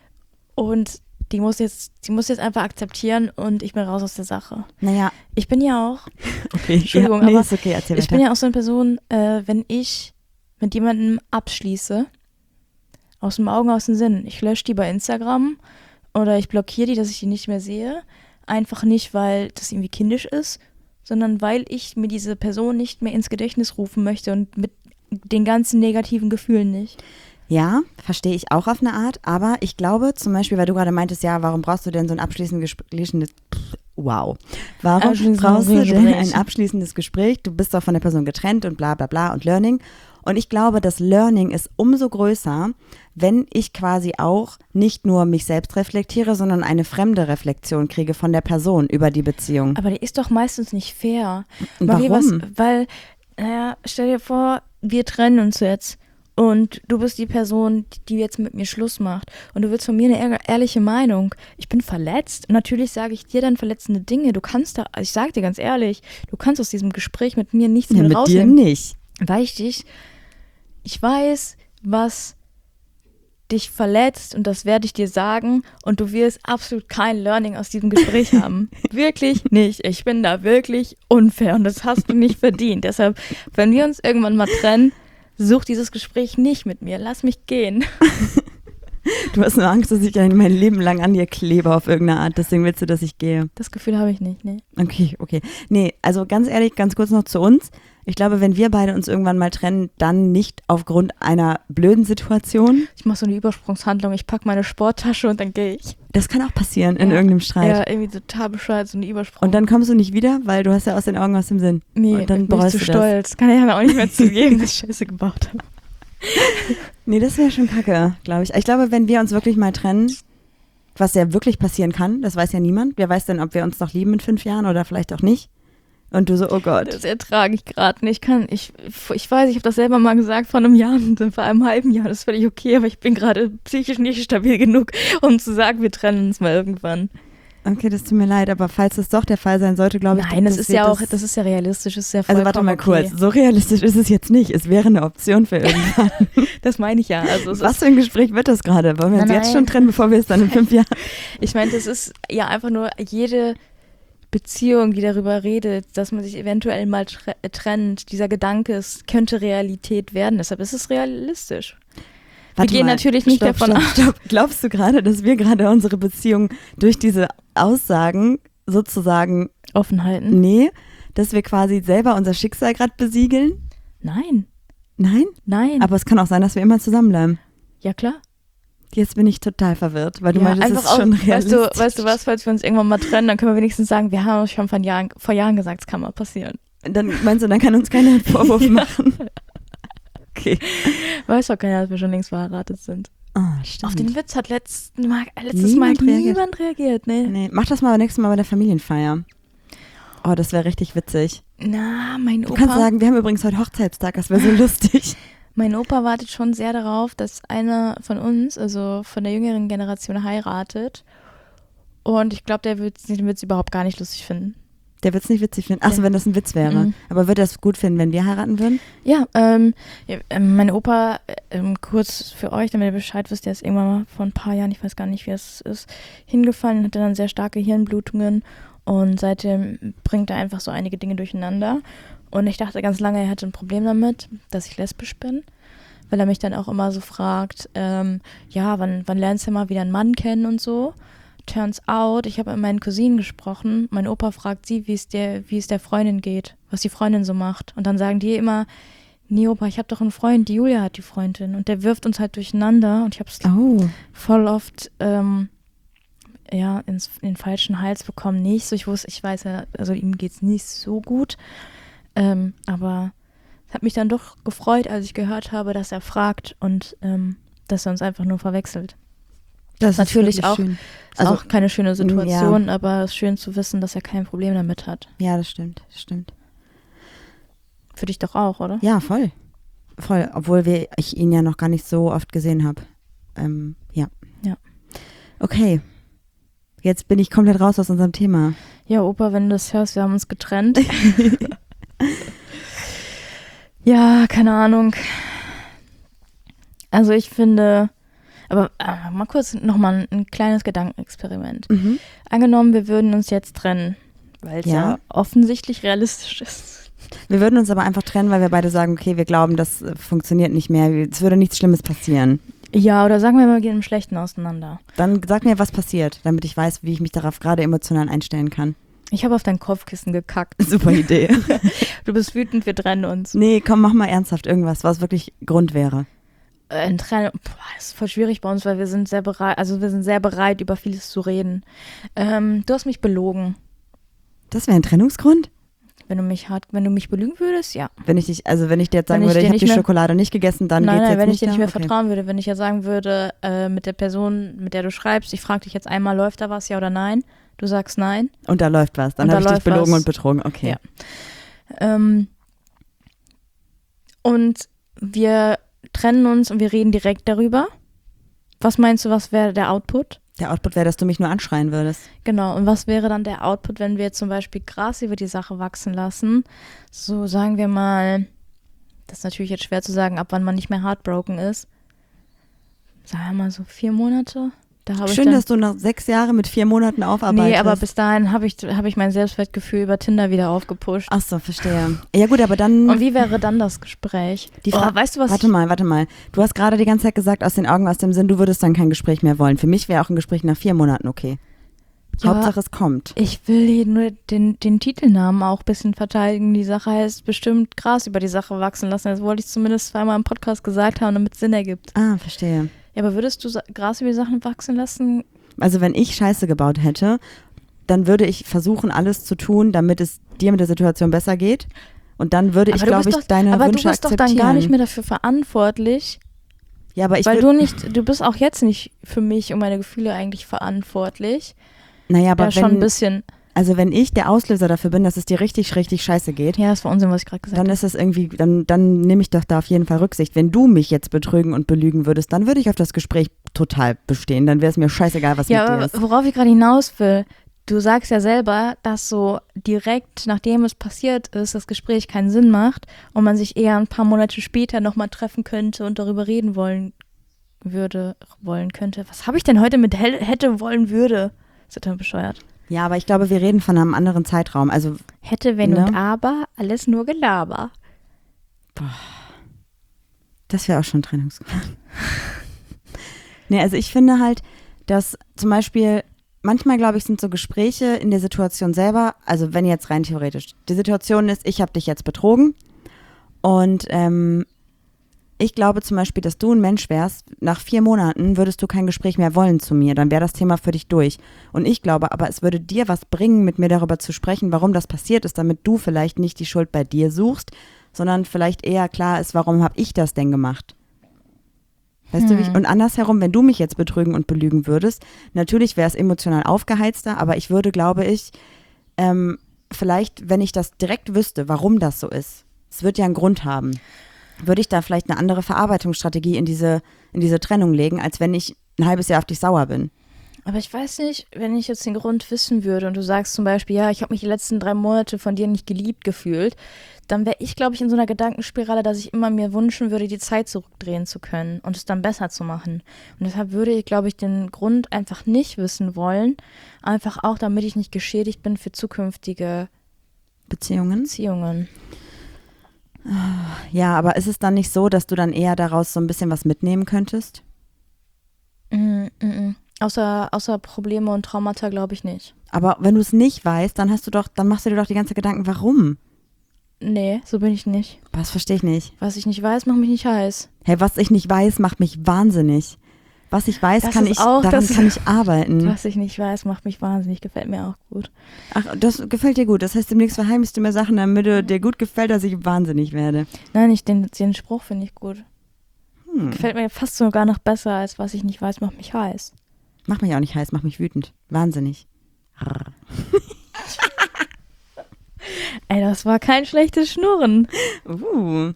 und die muss jetzt, die muss jetzt einfach akzeptieren und ich bin raus aus der Sache. naja, Ich bin ja auch, okay. Entschuldigung, ja, nee, aber ist okay, erzähl ich weiter. bin ja auch so eine Person, äh, wenn ich mit jemandem abschließe, aus dem Augen, aus dem Sinn, ich lösche die bei Instagram oder ich blockiere die, dass ich die nicht mehr sehe, einfach nicht, weil das irgendwie kindisch ist, sondern weil ich mir diese Person nicht mehr ins Gedächtnis rufen möchte und mit den ganzen negativen Gefühlen nicht. Ja, verstehe ich auch auf eine Art, aber ich glaube zum Beispiel, weil du gerade meintest, ja, warum brauchst du denn so ein abschließendes Gespräch? Wow. Warum Abschließendes brauchst du denn Gespräch. ein abschließendes Gespräch? Du bist doch von der Person getrennt und bla bla bla und Learning. Und ich glaube, das Learning ist umso größer, wenn ich quasi auch nicht nur mich selbst reflektiere, sondern eine fremde Reflexion kriege von der Person über die Beziehung. Aber die ist doch meistens nicht fair. Warum? Marie, was, weil, naja, stell dir vor, wir trennen uns jetzt und du bist die Person, die jetzt mit mir Schluss macht und du willst von mir eine ehr- ehrliche Meinung. Ich bin verletzt und natürlich sage ich dir dann verletzende Dinge. Du kannst da, also ich sage dir ganz ehrlich, du kannst aus diesem Gespräch mit mir nichts Ja, mehr mit dir rausnehmen. nicht. Weil ich dich, ich weiß, was dich verletzt und das werde ich dir sagen und du wirst absolut kein Learning aus diesem Gespräch haben. Wirklich nicht. Ich bin da wirklich unfair und das hast du nicht verdient. Deshalb, wenn wir uns irgendwann mal trennen, such dieses Gespräch nicht mit mir. Lass mich gehen. Du hast nur Angst, dass ich mein Leben lang an dir klebe auf irgendeine Art, deswegen willst du, dass ich gehe. Das Gefühl habe ich nicht, nee. Okay, okay. Nee, also ganz ehrlich, ganz kurz noch zu uns. Ich glaube, wenn wir beide uns irgendwann mal trennen, dann nicht aufgrund einer blöden Situation. Ich mache so eine Übersprungshandlung. Ich packe meine Sporttasche und dann gehe ich. Das kann auch passieren in Ja. irgendeinem Streit. Ja, irgendwie total bescheuert, so eine Übersprung. Und dann kommst du nicht wieder, weil du hast ja aus den Augen, aus dem Sinn. nee, und dann ich bin bereust zu du das. stolz. Kann ich ja auch nicht mehr zugeben, dass ich Scheiße gebaut habe. Nee, das wäre schon kacke, glaube ich. Ich glaube, wenn wir uns wirklich mal trennen, was ja wirklich passieren kann, das weiß ja niemand. Wer weiß denn, ob wir uns noch lieben in fünf Jahren oder vielleicht auch nicht. Und du so, oh Gott. Das ertrage ich gerade nicht. Kann, ich, ich weiß, ich habe das selber mal gesagt vor einem Jahr, vor einem halben Jahr. Das ist völlig okay, aber ich bin gerade psychisch nicht stabil genug, um zu sagen, wir trennen uns mal irgendwann. Okay, das tut mir leid, aber falls das doch der Fall sein sollte, glaube ich... Nein, das, das ist ja auch, das, das ist ja realistisch, das ist ja vollkommen also warte mal okay. kurz, so realistisch ist es jetzt nicht. Es wäre eine Option für irgendwann. Das meine ich ja. Also es Was für ein Gespräch wird das gerade? Wollen wir uns Nein, jetzt nein. schon trennen, bevor wir es dann in fünf Jahren... Ich meine, das ist ja einfach nur jede Beziehung, die darüber redet, dass man sich eventuell mal tre- trennt. Dieser Gedanke, es könnte Realität werden. Deshalb ist es realistisch. Warte wir gehen mal, natürlich nicht stopp, davon stopp, aus. stopp. Glaubst du gerade, dass wir gerade unsere Beziehung durch diese Aussagen sozusagen, Offen halten? nee, dass wir quasi selber unser Schicksal gerade besiegeln? Nein. Nein? Nein. Aber es kann auch sein, dass wir immer zusammenbleiben. ja, klar. Jetzt bin ich total verwirrt, weil du ja, meinst, das einfach ist schon auch, weißt realistisch. du, weißt du was, falls wir uns irgendwann mal trennen, dann können wir wenigstens sagen, wir haben uns schon vor Jahren, vor Jahren gesagt, es kann mal passieren. Dann meinst du, dann kann uns keiner einen Vorwurf machen? Okay. Weiß doch keiner, dass wir schon längst verheiratet sind. Oh, stimmt. Auf den Witz hat letzten Mal, letztes Niemand Mal reagiert. niemand reagiert, ne? Nee, mach das mal nächstes Mal bei der Familienfeier. Oh, das wäre richtig witzig. Na, mein Du kannst Opa, sagen, wir haben übrigens heute Hochzeitstag, das wäre so lustig. mein Opa wartet schon sehr darauf, dass einer von uns, also von der jüngeren Generation, heiratet. Und ich glaube, der wird den Witz überhaupt gar nicht lustig finden. Der wird es nicht witzig finden. Achso, wenn das ein Witz wäre. Mhm. Aber würde er es gut finden, wenn wir heiraten würden? Ja, ähm, ja, ähm, mein Opa, ähm, kurz für euch, damit ihr Bescheid wisst, der ist irgendwann mal vor ein paar Jahren, ich weiß gar nicht, wie es ist, hingefallen, hatte dann sehr starke Hirnblutungen und seitdem bringt er einfach so einige Dinge durcheinander. Und ich dachte ganz lange, er hätte ein Problem damit, dass ich lesbisch bin, weil er mich dann auch immer so fragt, ähm, ja, wann, wann lernst du mal wieder einen Mann kennen und so. Turns out, ich habe mit meinen Cousinen gesprochen, mein Opa fragt sie, wie es der, wie es der Freundin geht, was die Freundin so macht. Und dann sagen die immer, nee Opa, ich habe doch einen Freund, die Julia hat die Freundin. Und der wirft uns halt durcheinander und ich habe es Oh. voll oft ähm, ja, ins, in den falschen Hals bekommen. Nicht so, ich wusste, ich weiß ja, also ihm geht's nicht so gut. Ähm, aber es hat mich dann doch gefreut, als ich gehört habe, dass er fragt und ähm, dass er uns einfach nur verwechselt. Das Natürlich wirklich auch. schön. Ist Also, auch keine schöne Situation, aber es ist schön zu wissen, dass er kein Problem damit hat. ja, das stimmt, das stimmt. Für dich doch auch, oder? Ja, voll. Voll, obwohl wir, ich ihn ja noch gar nicht so oft gesehen habe. Ähm, ja. Ja. Okay. Jetzt bin ich komplett raus aus unserem Thema. Ja, Opa, wenn du das hörst, wir haben uns getrennt. Ja, keine Ahnung. Also ich finde, aber äh, mal kurz nochmal ein, ein kleines Gedankenexperiment. Mhm. Angenommen, wir würden uns jetzt trennen, weil es ja. Ja. ja offensichtlich realistisch ist. Wir würden uns aber einfach trennen, weil wir beide sagen, okay, wir glauben, das äh, funktioniert nicht mehr. Es würde nichts Schlimmes passieren. Ja, oder sagen wir mal, wir gehen im Schlechten auseinander. Dann sag mir, was passiert, damit ich weiß, wie ich mich darauf gerade emotional einstellen kann. Ich habe auf dein Kopfkissen gekackt. Super Idee. Du bist wütend, wir trennen uns. Nee, komm, mach mal ernsthaft irgendwas, was wirklich Grund wäre. Äh, Ein Trennen, boah, das ist voll schwierig bei uns, weil wir sind sehr bereit, also wir sind sehr bereit, über vieles zu reden. Ähm, du hast mich belogen. Das wäre ein Trennungsgrund? Wenn du mich hart, wenn du mich belügen würdest, ja. Wenn ich dich, also wenn ich dir jetzt sagen Wenn ich würde, dir ich habe nicht die mehr- Schokolade nicht gegessen, dann nein, geht's nein, jetzt wenn ich nicht dir nicht da? mehr Okay. vertrauen würde, wenn ich ja sagen würde, äh, mit der Person, mit der du schreibst, ich frage dich jetzt einmal, läuft da was, ja oder nein? Du sagst nein. Und da läuft was. Dann Und da habe ich dich läuft belogen was. und betrogen. Okay. Ja. Ähm, und wir trennen uns und wir reden direkt darüber. Was meinst du, was wäre der Output? Der Output wäre, dass du mich nur anschreien würdest. Genau, und was wäre dann der Output, wenn wir zum Beispiel Gras über die Sache wachsen lassen? So sagen wir mal, das ist natürlich jetzt schwer zu sagen, ab wann man nicht mehr heartbroken ist. Sagen wir mal so vier Monate. Da habe ich Schön, dann, dass du nach sechs Jahren mit vier Monaten aufarbeitest. nee, aber bis dahin habe ich, hab ich mein Selbstwertgefühl über Tinder wieder aufgepusht. Ach so, verstehe. Ja gut, aber dann... Und wie wäre dann das Gespräch? Die Fra- oh, weißt du was? Warte mal, warte mal. Du hast gerade die ganze Zeit gesagt, aus den Augen, aus dem Sinn, du würdest dann kein Gespräch mehr wollen. Für mich wäre auch ein Gespräch nach vier Monaten okay. Ja. Hauptsache es kommt. Ich will hier nur den, den Titelnamen auch ein bisschen verteidigen. Die Sache heißt bestimmt Gras über die Sache wachsen lassen. Das wollte ich zumindest zweimal im Podcast gesagt haben, damit es Sinn ergibt. Ah, verstehe. Ja, aber würdest du Sa- Gras über die Sachen wachsen lassen? Also wenn ich Scheiße gebaut hätte, dann würde ich versuchen, alles zu tun, damit es dir mit der Situation besser geht. Und dann würde ich, aber du glaube bist ich, doch, deine aber Wünsche du bist doch akzeptieren. dann gar nicht mehr dafür verantwortlich, Ja, aber ich weil würd, du nicht, du bist auch jetzt nicht für mich und meine Gefühle eigentlich verantwortlich. Naja, aber Ja, schon ein wenn, bisschen. also wenn ich der Auslöser dafür bin, dass es dir richtig, richtig scheiße geht, Ja, das war Unsinn, was ich gerade gesagt dann habe. ist es irgendwie, dann, dann nehme ich doch da auf jeden Fall Rücksicht. Wenn du mich jetzt betrügen und belügen würdest, dann würde ich auf das Gespräch total bestehen. Dann wäre es mir scheißegal, was Ja, mit dir aber ist. worauf ich gerade hinaus will, du sagst ja selber, dass so direkt nachdem es passiert ist, das Gespräch keinen Sinn macht und man sich eher ein paar Monate später nochmal treffen könnte und darüber reden wollen würde, wollen könnte. Was habe ich denn heute mit hätte, wollen, würde? Das ist ja bescheuert. Ja, aber ich glaube, wir reden von einem anderen Zeitraum. Also hätte, wenn ne? und aber, alles nur Gelaber. Boah. Das wäre auch schon Trennungsgrund. Nee, also ich finde halt, dass zum Beispiel, manchmal glaube ich, sind so Gespräche in der Situation selber, also wenn jetzt rein theoretisch, die Situation ist, ich habe dich jetzt betrogen und ähm, ich glaube zum Beispiel, dass du ein Mensch wärst, nach vier Monaten würdest du kein Gespräch mehr wollen zu mir, dann wäre das Thema für dich durch. Und ich glaube aber, es würde dir was bringen, mit mir darüber zu sprechen, warum das passiert ist, damit du vielleicht nicht die Schuld bei dir suchst, sondern vielleicht eher klar ist, warum habe ich das denn gemacht? Weißt hm. du, wie ich, und andersherum, wenn du mich jetzt betrügen und belügen würdest, natürlich wäre es emotional aufgeheizter, aber ich würde, glaube ich, ähm, vielleicht, wenn ich das direkt wüsste, warum das so ist, es wird ja einen Grund haben, würde ich da vielleicht eine andere Verarbeitungsstrategie in diese, in diese Trennung legen, als wenn ich ein halbes Jahr auf dich sauer bin. Aber ich weiß nicht, wenn ich jetzt den Grund wissen würde und du sagst zum Beispiel, ja, ich habe mich die letzten drei Monate von dir nicht geliebt gefühlt, dann wäre ich, glaube ich, in so einer Gedankenspirale, dass ich immer mir wünschen würde, die Zeit zurückdrehen zu können und es dann besser zu machen. Und deshalb würde ich, glaube ich, den Grund einfach nicht wissen wollen, einfach auch, damit ich nicht geschädigt bin für zukünftige Beziehungen. Beziehungen. Ja, aber ist es dann nicht so, dass du dann eher daraus so ein bisschen was mitnehmen könntest? Mm, mm, mm. Außer, außer Probleme und Traumata glaube ich nicht. Aber wenn du es nicht weißt, dann hast du doch, dann machst du dir doch die ganze Gedanken, warum? Nee, so bin ich nicht. Das verstehe ich nicht. Was ich nicht weiß, macht mich nicht heiß. Hey, was ich nicht weiß, macht mich wahnsinnig. Was ich weiß, das kann ist ich, auch, daran das, kann ich arbeiten. Was ich nicht weiß, macht mich wahnsinnig. Gefällt mir auch gut. Ach, das gefällt dir gut. Das heißt, demnächst verheimlichst du mir Sachen, damit du dir gut gefällt, dass ich wahnsinnig werde. Nein, ich, den, den Spruch finde ich gut. Hm. Gefällt mir fast sogar noch besser, als was ich nicht weiß, macht mich heiß. Mach mich auch nicht heiß, mach mich wütend. Wahnsinnig. Ey, das war kein schlechtes Schnurren. Uh.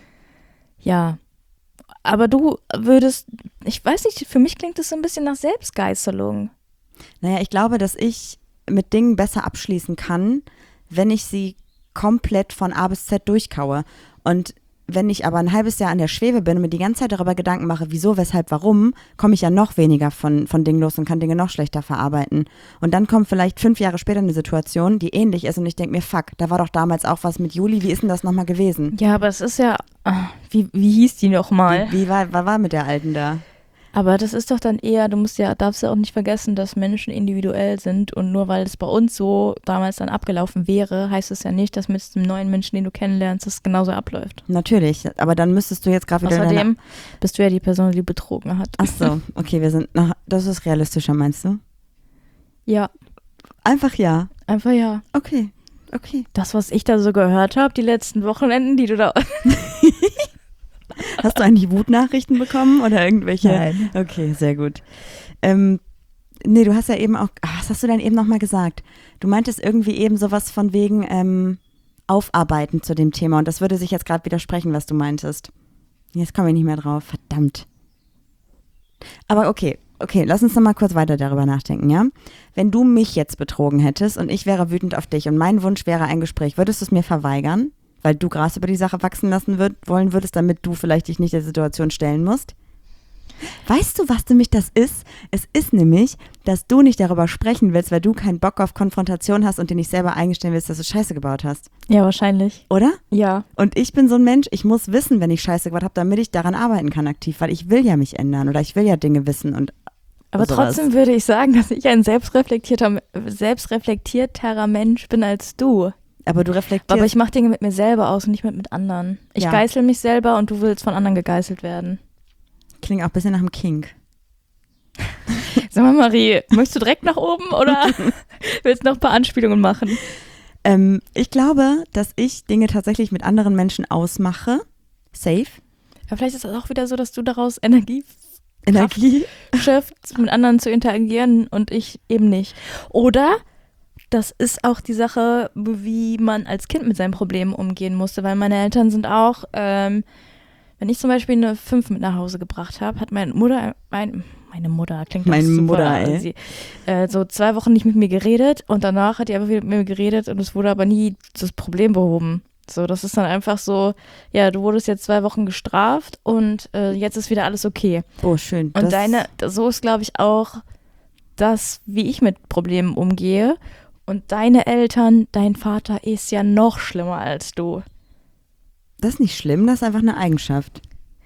Ja. Aber du würdest, ich weiß nicht, für mich klingt das so ein bisschen nach Selbstgeißelung. Naja, ich glaube, dass ich mit Dingen besser abschließen kann, wenn ich sie komplett von A bis Z durchkaue. Und wenn ich aber ein halbes Jahr an der Schwebe bin und mir die ganze Zeit darüber Gedanken mache, wieso, weshalb, warum, komme ich ja noch weniger von, von Dingen los und kann Dinge noch schlechter verarbeiten. Und dann kommt vielleicht fünf Jahre später eine Situation, die ähnlich ist und ich denke mir, fuck, da war doch damals auch was mit Juli, wie ist denn das nochmal gewesen? Ja, aber es ist ja, wie, wie hieß die nochmal? Wie, wie war, was war mit der Alten da? Aber das ist doch dann eher, du musst ja, darfst ja auch nicht vergessen, dass Menschen individuell sind und nur weil es bei uns so damals dann abgelaufen wäre, heißt es ja nicht, dass mit dem neuen Menschen, den du kennenlernst, es genauso abläuft. Natürlich, aber dann müsstest du jetzt gerade wieder... Außerdem deine... bist du ja die Person, die betrogen hat. Ach so, okay, wir sind, na, das ist realistischer, meinst du? Ja. Einfach ja? Einfach ja. Okay, okay. Das, was ich da so gehört habe, die letzten Wochenenden, die du da... Hast du eigentlich Wutnachrichten bekommen oder irgendwelche? Nein. Okay, sehr gut. Ähm, nee, du hast ja eben auch, ach, was hast du denn eben nochmal gesagt? Du meintest irgendwie eben sowas von wegen ähm, Aufarbeiten zu dem Thema und das würde sich jetzt gerade widersprechen, was du meintest. Jetzt komme ich nicht mehr drauf, verdammt. Aber okay, okay, lass uns nochmal kurz weiter darüber nachdenken, ja? Wenn du mich jetzt betrogen hättest und ich wäre wütend auf dich und mein Wunsch wäre ein Gespräch, würdest du es mir verweigern? Weil du Gras über die Sache wachsen lassen würd, wollen würdest, damit du vielleicht dich nicht der Situation stellen musst? Weißt du, was nämlich das ist? Es ist nämlich, dass du nicht darüber sprechen willst, weil du keinen Bock auf Konfrontation hast und dir nicht selber eingestehen willst, dass du Scheiße gebaut hast. Ja, wahrscheinlich. Oder? Ja. Und ich bin so ein Mensch, ich muss wissen, wenn ich Scheiße gebaut habe, damit ich daran arbeiten kann aktiv, weil ich will ja mich ändern oder ich will ja Dinge wissen und Aber sowas. Trotzdem würde ich sagen, dass ich ein selbstreflektierter, selbstreflektierterer Mensch bin als du. Aber du reflektierst. Aber ich mache Dinge mit mir selber aus und nicht mit, mit anderen. Ich Ja. geißel mich selber und du willst von anderen gegeißelt werden. Klingt auch ein bisschen nach einem Kink. Sag mal, Marie, möchtest du direkt nach oben oder willst du noch ein paar Anspielungen machen? Ähm, ich glaube, dass ich Dinge tatsächlich mit anderen Menschen ausmache. Safe. Ja, vielleicht ist das auch wieder so, dass du daraus Energie Energie. schöpfst, mit anderen zu interagieren und ich eben nicht. Oder das ist auch die Sache, wie man als Kind mit seinen Problemen umgehen musste, weil meine Eltern sind auch ähm, wenn ich zum Beispiel eine fünf mit nach Hause gebracht habe, hat meine Mutter, mein, meine Mutter, klingt doch Meine super, Mutter, ey. Sie, äh, so zwei Wochen nicht mit mir geredet und danach hat die einfach wieder mit mir geredet und es wurde aber nie das Problem behoben. So, das ist dann einfach so, ja, du wurdest jetzt zwei Wochen gestraft und äh, jetzt ist wieder alles okay. Oh, schön. Und Das- deine, so ist, glaube ich, auch das, wie ich mit Problemen umgehe. Und deine Eltern, dein Vater ist ja noch schlimmer als du. Das ist nicht schlimm, das ist einfach eine Eigenschaft.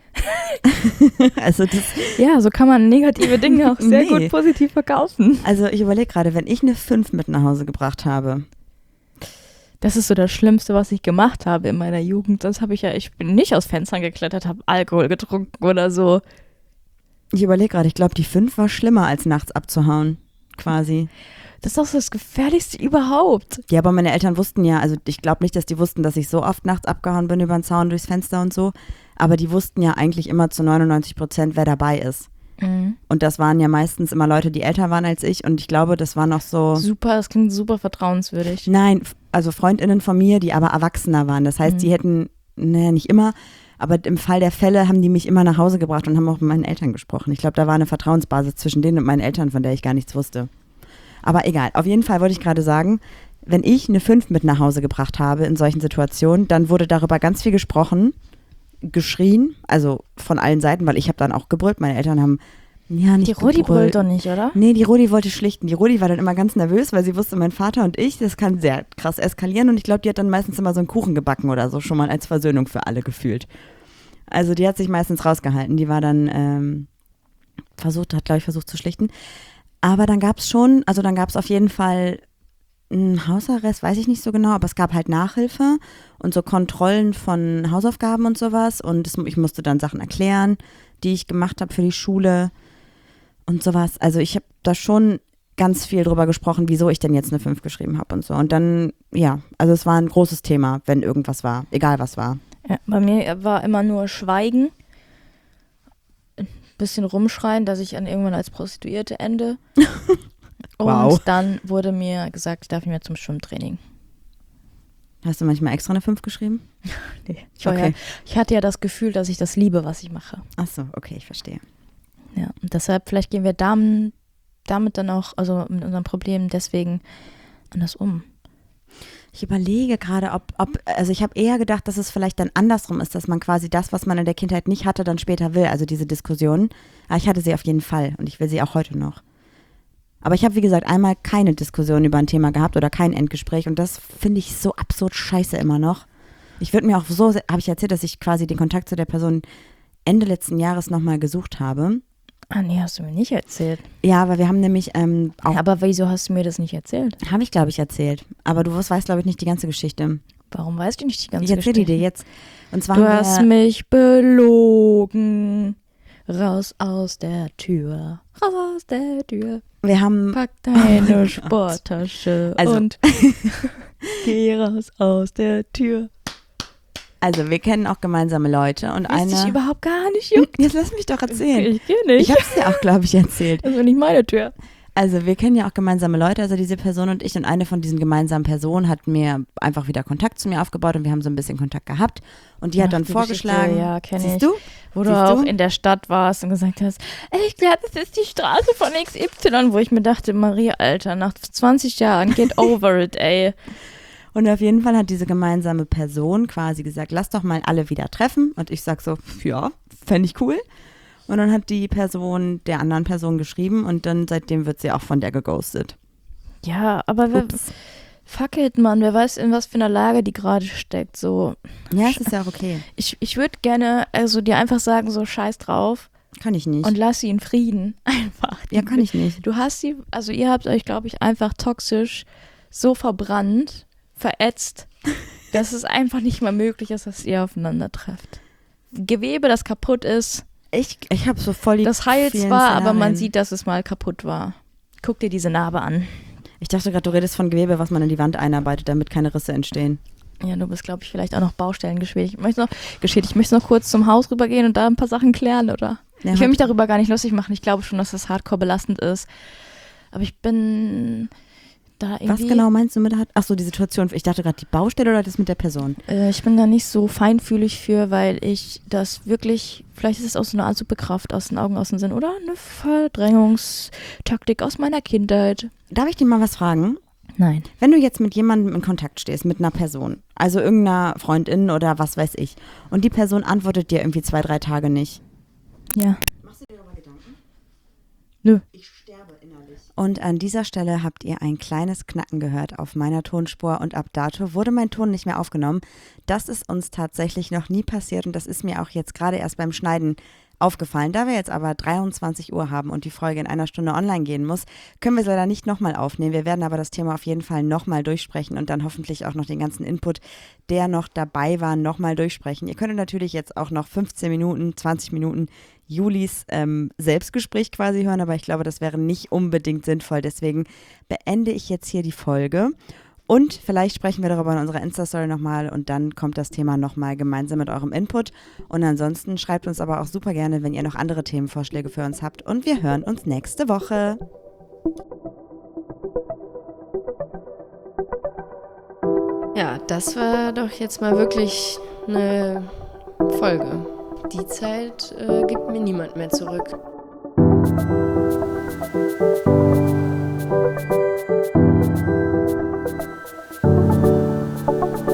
also das, Ja, so kann man negative Dinge auch sehr Nee. gut positiv verkaufen. also ich überlege gerade, wenn ich eine fünf mit nach Hause gebracht habe, Das ist so das Schlimmste, was ich gemacht habe in meiner Jugend. Sonst habe ich ja, ich bin nicht aus Fenstern geklettert, habe Alkohol getrunken oder so. ich überlege gerade, ich glaube, die fünf war schlimmer, als nachts abzuhauen, quasi. Das ist doch so das Gefährlichste überhaupt. Ja, aber meine Eltern wussten ja, also ich glaube nicht, dass die wussten, dass ich so oft nachts abgehauen bin über den Zaun, durchs Fenster und so, aber die wussten ja eigentlich immer zu neunundneunzig Prozent, wer dabei ist. Mhm. Und das waren ja meistens immer Leute, die älter waren als ich und ich glaube, das war noch so, Super, das klingt super vertrauenswürdig. nein, f- also FreundInnen von mir, die aber Erwachsener waren. Das heißt, Mhm. die hätten, naja, nicht immer, aber im Fall der Fälle haben die mich immer nach Hause gebracht und haben auch mit meinen Eltern gesprochen. Ich glaube, da war eine Vertrauensbasis zwischen denen und meinen Eltern, von der ich gar nichts wusste. Aber egal, auf jeden Fall wollte ich gerade sagen, wenn ich eine fünf mit nach Hause gebracht habe in solchen Situationen, dann wurde darüber ganz viel gesprochen, geschrien, also von allen Seiten, weil ich habe dann auch gebrüllt. Meine Eltern haben, ja, nicht Die Rudi gebrüllt. brüllt doch nicht, oder? Nee, die Rudi wollte schlichten. Die Rudi war dann immer ganz nervös, weil sie wusste, mein Vater und ich, das kann sehr krass eskalieren. Und ich glaube, die hat dann meistens immer so einen Kuchen gebacken oder so, schon mal als Versöhnung für alle gefühlt. Also die hat sich meistens rausgehalten. Die war dann ähm, versucht, hat glaube ich versucht zu schlichten. Aber dann gab es schon, also dann gab es auf jeden Fall einen Hausarrest, weiß ich nicht so genau, aber es gab halt Nachhilfe und so Kontrollen von Hausaufgaben und sowas. Und es, ich musste dann Sachen erklären, die ich gemacht habe für die Schule und sowas. Also ich habe da schon ganz viel drüber gesprochen, wieso ich denn jetzt eine fünf geschrieben habe und so. Und dann, ja, also es war ein großes Thema, wenn irgendwas war, egal was war. Ja, bei mir war immer nur Schweigen, ein bisschen rumschreien, dass ich dann irgendwann als Prostituierte ende. Und Wow. dann wurde mir gesagt, ich darf nicht mehr zum Schwimmtraining. Hast du manchmal extra eine fünf geschrieben? Nee, ich, war Okay. ja, ich hatte ja das Gefühl, dass ich das liebe, was ich mache. Ach so, okay, ich verstehe. Ja, und deshalb, vielleicht gehen wir damit, damit dann auch, also mit unseren Problemen deswegen anders um. Ich überlege gerade, ob, ob, also ich habe eher gedacht, dass es vielleicht dann andersrum ist, dass man quasi das, was man in der Kindheit nicht hatte, dann später will, also diese Diskussion. Aber ich hatte sie auf jeden Fall und ich will sie auch heute noch. Aber ich habe, wie gesagt, einmal keine Diskussion über ein Thema gehabt oder kein Endgespräch und das finde ich so absurd scheiße immer noch. Ich würde mir auch so, habe ich erzählt, dass ich quasi den Kontakt zu der Person Ende letzten Jahres nochmal gesucht habe. Ah nee, hast du mir nicht erzählt. Ja, aber wir haben nämlich ähm, auch, Ja, aber wieso hast du mir das nicht erzählt? habe ich glaube ich erzählt, aber du weißt glaube ich nicht die ganze Geschichte. Warum weißt du nicht die ganze Ich erzähle die Geschichte? dir jetzt. Und zwar Du haben hast wir, mich belogen. Raus aus der Tür. Raus aus der Tür. wir haben Pack deine Sporttasche Also- und geh raus aus der Tür. Also wir kennen auch gemeinsame Leute und Was dich eine. überhaupt gar nicht juckt. Jetzt lass mich doch erzählen. Ich geh nicht. Ich habe es dir auch, glaube ich, erzählt. das ist nicht meine Tür. Also wir kennen ja auch gemeinsame Leute, also diese Person und ich. Und eine von diesen gemeinsamen Personen hat mir einfach wieder Kontakt zu mir aufgebaut und wir haben so ein bisschen Kontakt gehabt. Und die hat Ach, dann die vorgeschlagen. Geschichte, ja, kenn siehst ich. du? Wo du Siehst auch du? in der Stadt warst und gesagt hast, ey, ich glaube, das ist die Straße von X Y, wo ich mir dachte, Maria, Alter, nach zwanzig Jahren, get over it, ey. Und auf jeden Fall hat diese gemeinsame Person quasi gesagt, lass doch mal alle wieder treffen. Und ich sag so, ja, fände ich cool. Und dann hat die Person der anderen Person geschrieben und dann seitdem wird sie auch von der geghostet. Ja, aber wer, Ups. fuck it, Mann, wer weiß, in was für einer Lage die gerade steckt, so. Ja, es ist ja auch okay. Ich, ich würde gerne, also dir einfach sagen, so scheiß drauf Kann ich nicht. und lass sie in Frieden. Einfach. ja, kann ich nicht. Du hast sie, also ihr habt euch, glaube ich, einfach toxisch so verbrannt, verätzt, dass es einfach nicht mehr möglich ist, dass ihr aufeinander trefft. Gewebe, das kaputt ist, Ich, ich habe so voll die das heilt vielen zwar, aber man Szenarien. sieht, dass es mal kaputt war. Guck dir diese Narbe an. Ich dachte gerade, du redest von Gewebe, was man in die Wand einarbeitet, damit keine Risse entstehen. Ja, du bist, glaube ich, vielleicht auch noch Baustellen geschädigt. Ich möchte noch, geschädigt. Ich möchte noch kurz zum Haus rübergehen und da ein paar Sachen klären, oder? Ja, ich will hat- mich darüber gar nicht lustig machen. Ich glaube schon, dass das hardcore belastend ist. Aber ich bin da irgendwie... Was genau meinst du mit, ach so, die Situation, ich dachte gerade die Baustelle oder das mit der Person? Äh, ich bin da nicht so feinfühlig für, weil ich das wirklich, vielleicht ist es auch so eine Art Superkraft aus den Augen, aus dem Sinn oder eine Verdrängungstaktik aus meiner Kindheit. Darf ich dir mal was fragen? Nein. Wenn du jetzt mit jemandem in Kontakt stehst, mit einer Person, also irgendeiner Freundin oder was weiß ich, und die Person antwortet dir irgendwie zwei, drei Tage nicht. Ja. Machst du dir darüber Gedanken? Nö. Ich sterbe innerlich. Und an dieser Stelle habt ihr ein kleines Knacken gehört auf meiner Tonspur und ab dato wurde mein Ton nicht mehr aufgenommen. Das ist uns tatsächlich noch nie passiert und das ist mir auch jetzt gerade erst beim Schneiden aufgefallen. Da wir jetzt aber dreiundzwanzig Uhr haben und die Folge in einer Stunde online gehen muss, können wir es leider nicht nochmal aufnehmen. Wir werden aber das Thema auf jeden Fall nochmal durchsprechen und dann hoffentlich auch noch den ganzen Input, der noch dabei war, nochmal durchsprechen. Ihr könnt natürlich jetzt auch noch fünfzehn Minuten, zwanzig Minuten Julis ähm, Selbstgespräch quasi hören, aber ich glaube, das wäre nicht unbedingt sinnvoll. Deswegen beende ich jetzt hier die Folge. Und vielleicht sprechen wir darüber in unserer Insta-Story nochmal und dann kommt das Thema nochmal gemeinsam mit eurem Input. Und ansonsten schreibt uns aber auch super gerne, wenn ihr noch andere Themenvorschläge für uns habt. Und wir hören uns nächste Woche. Ja, das war doch jetzt mal wirklich eine Folge. Die Zeit äh, gibt mir niemand mehr zurück. Thank you.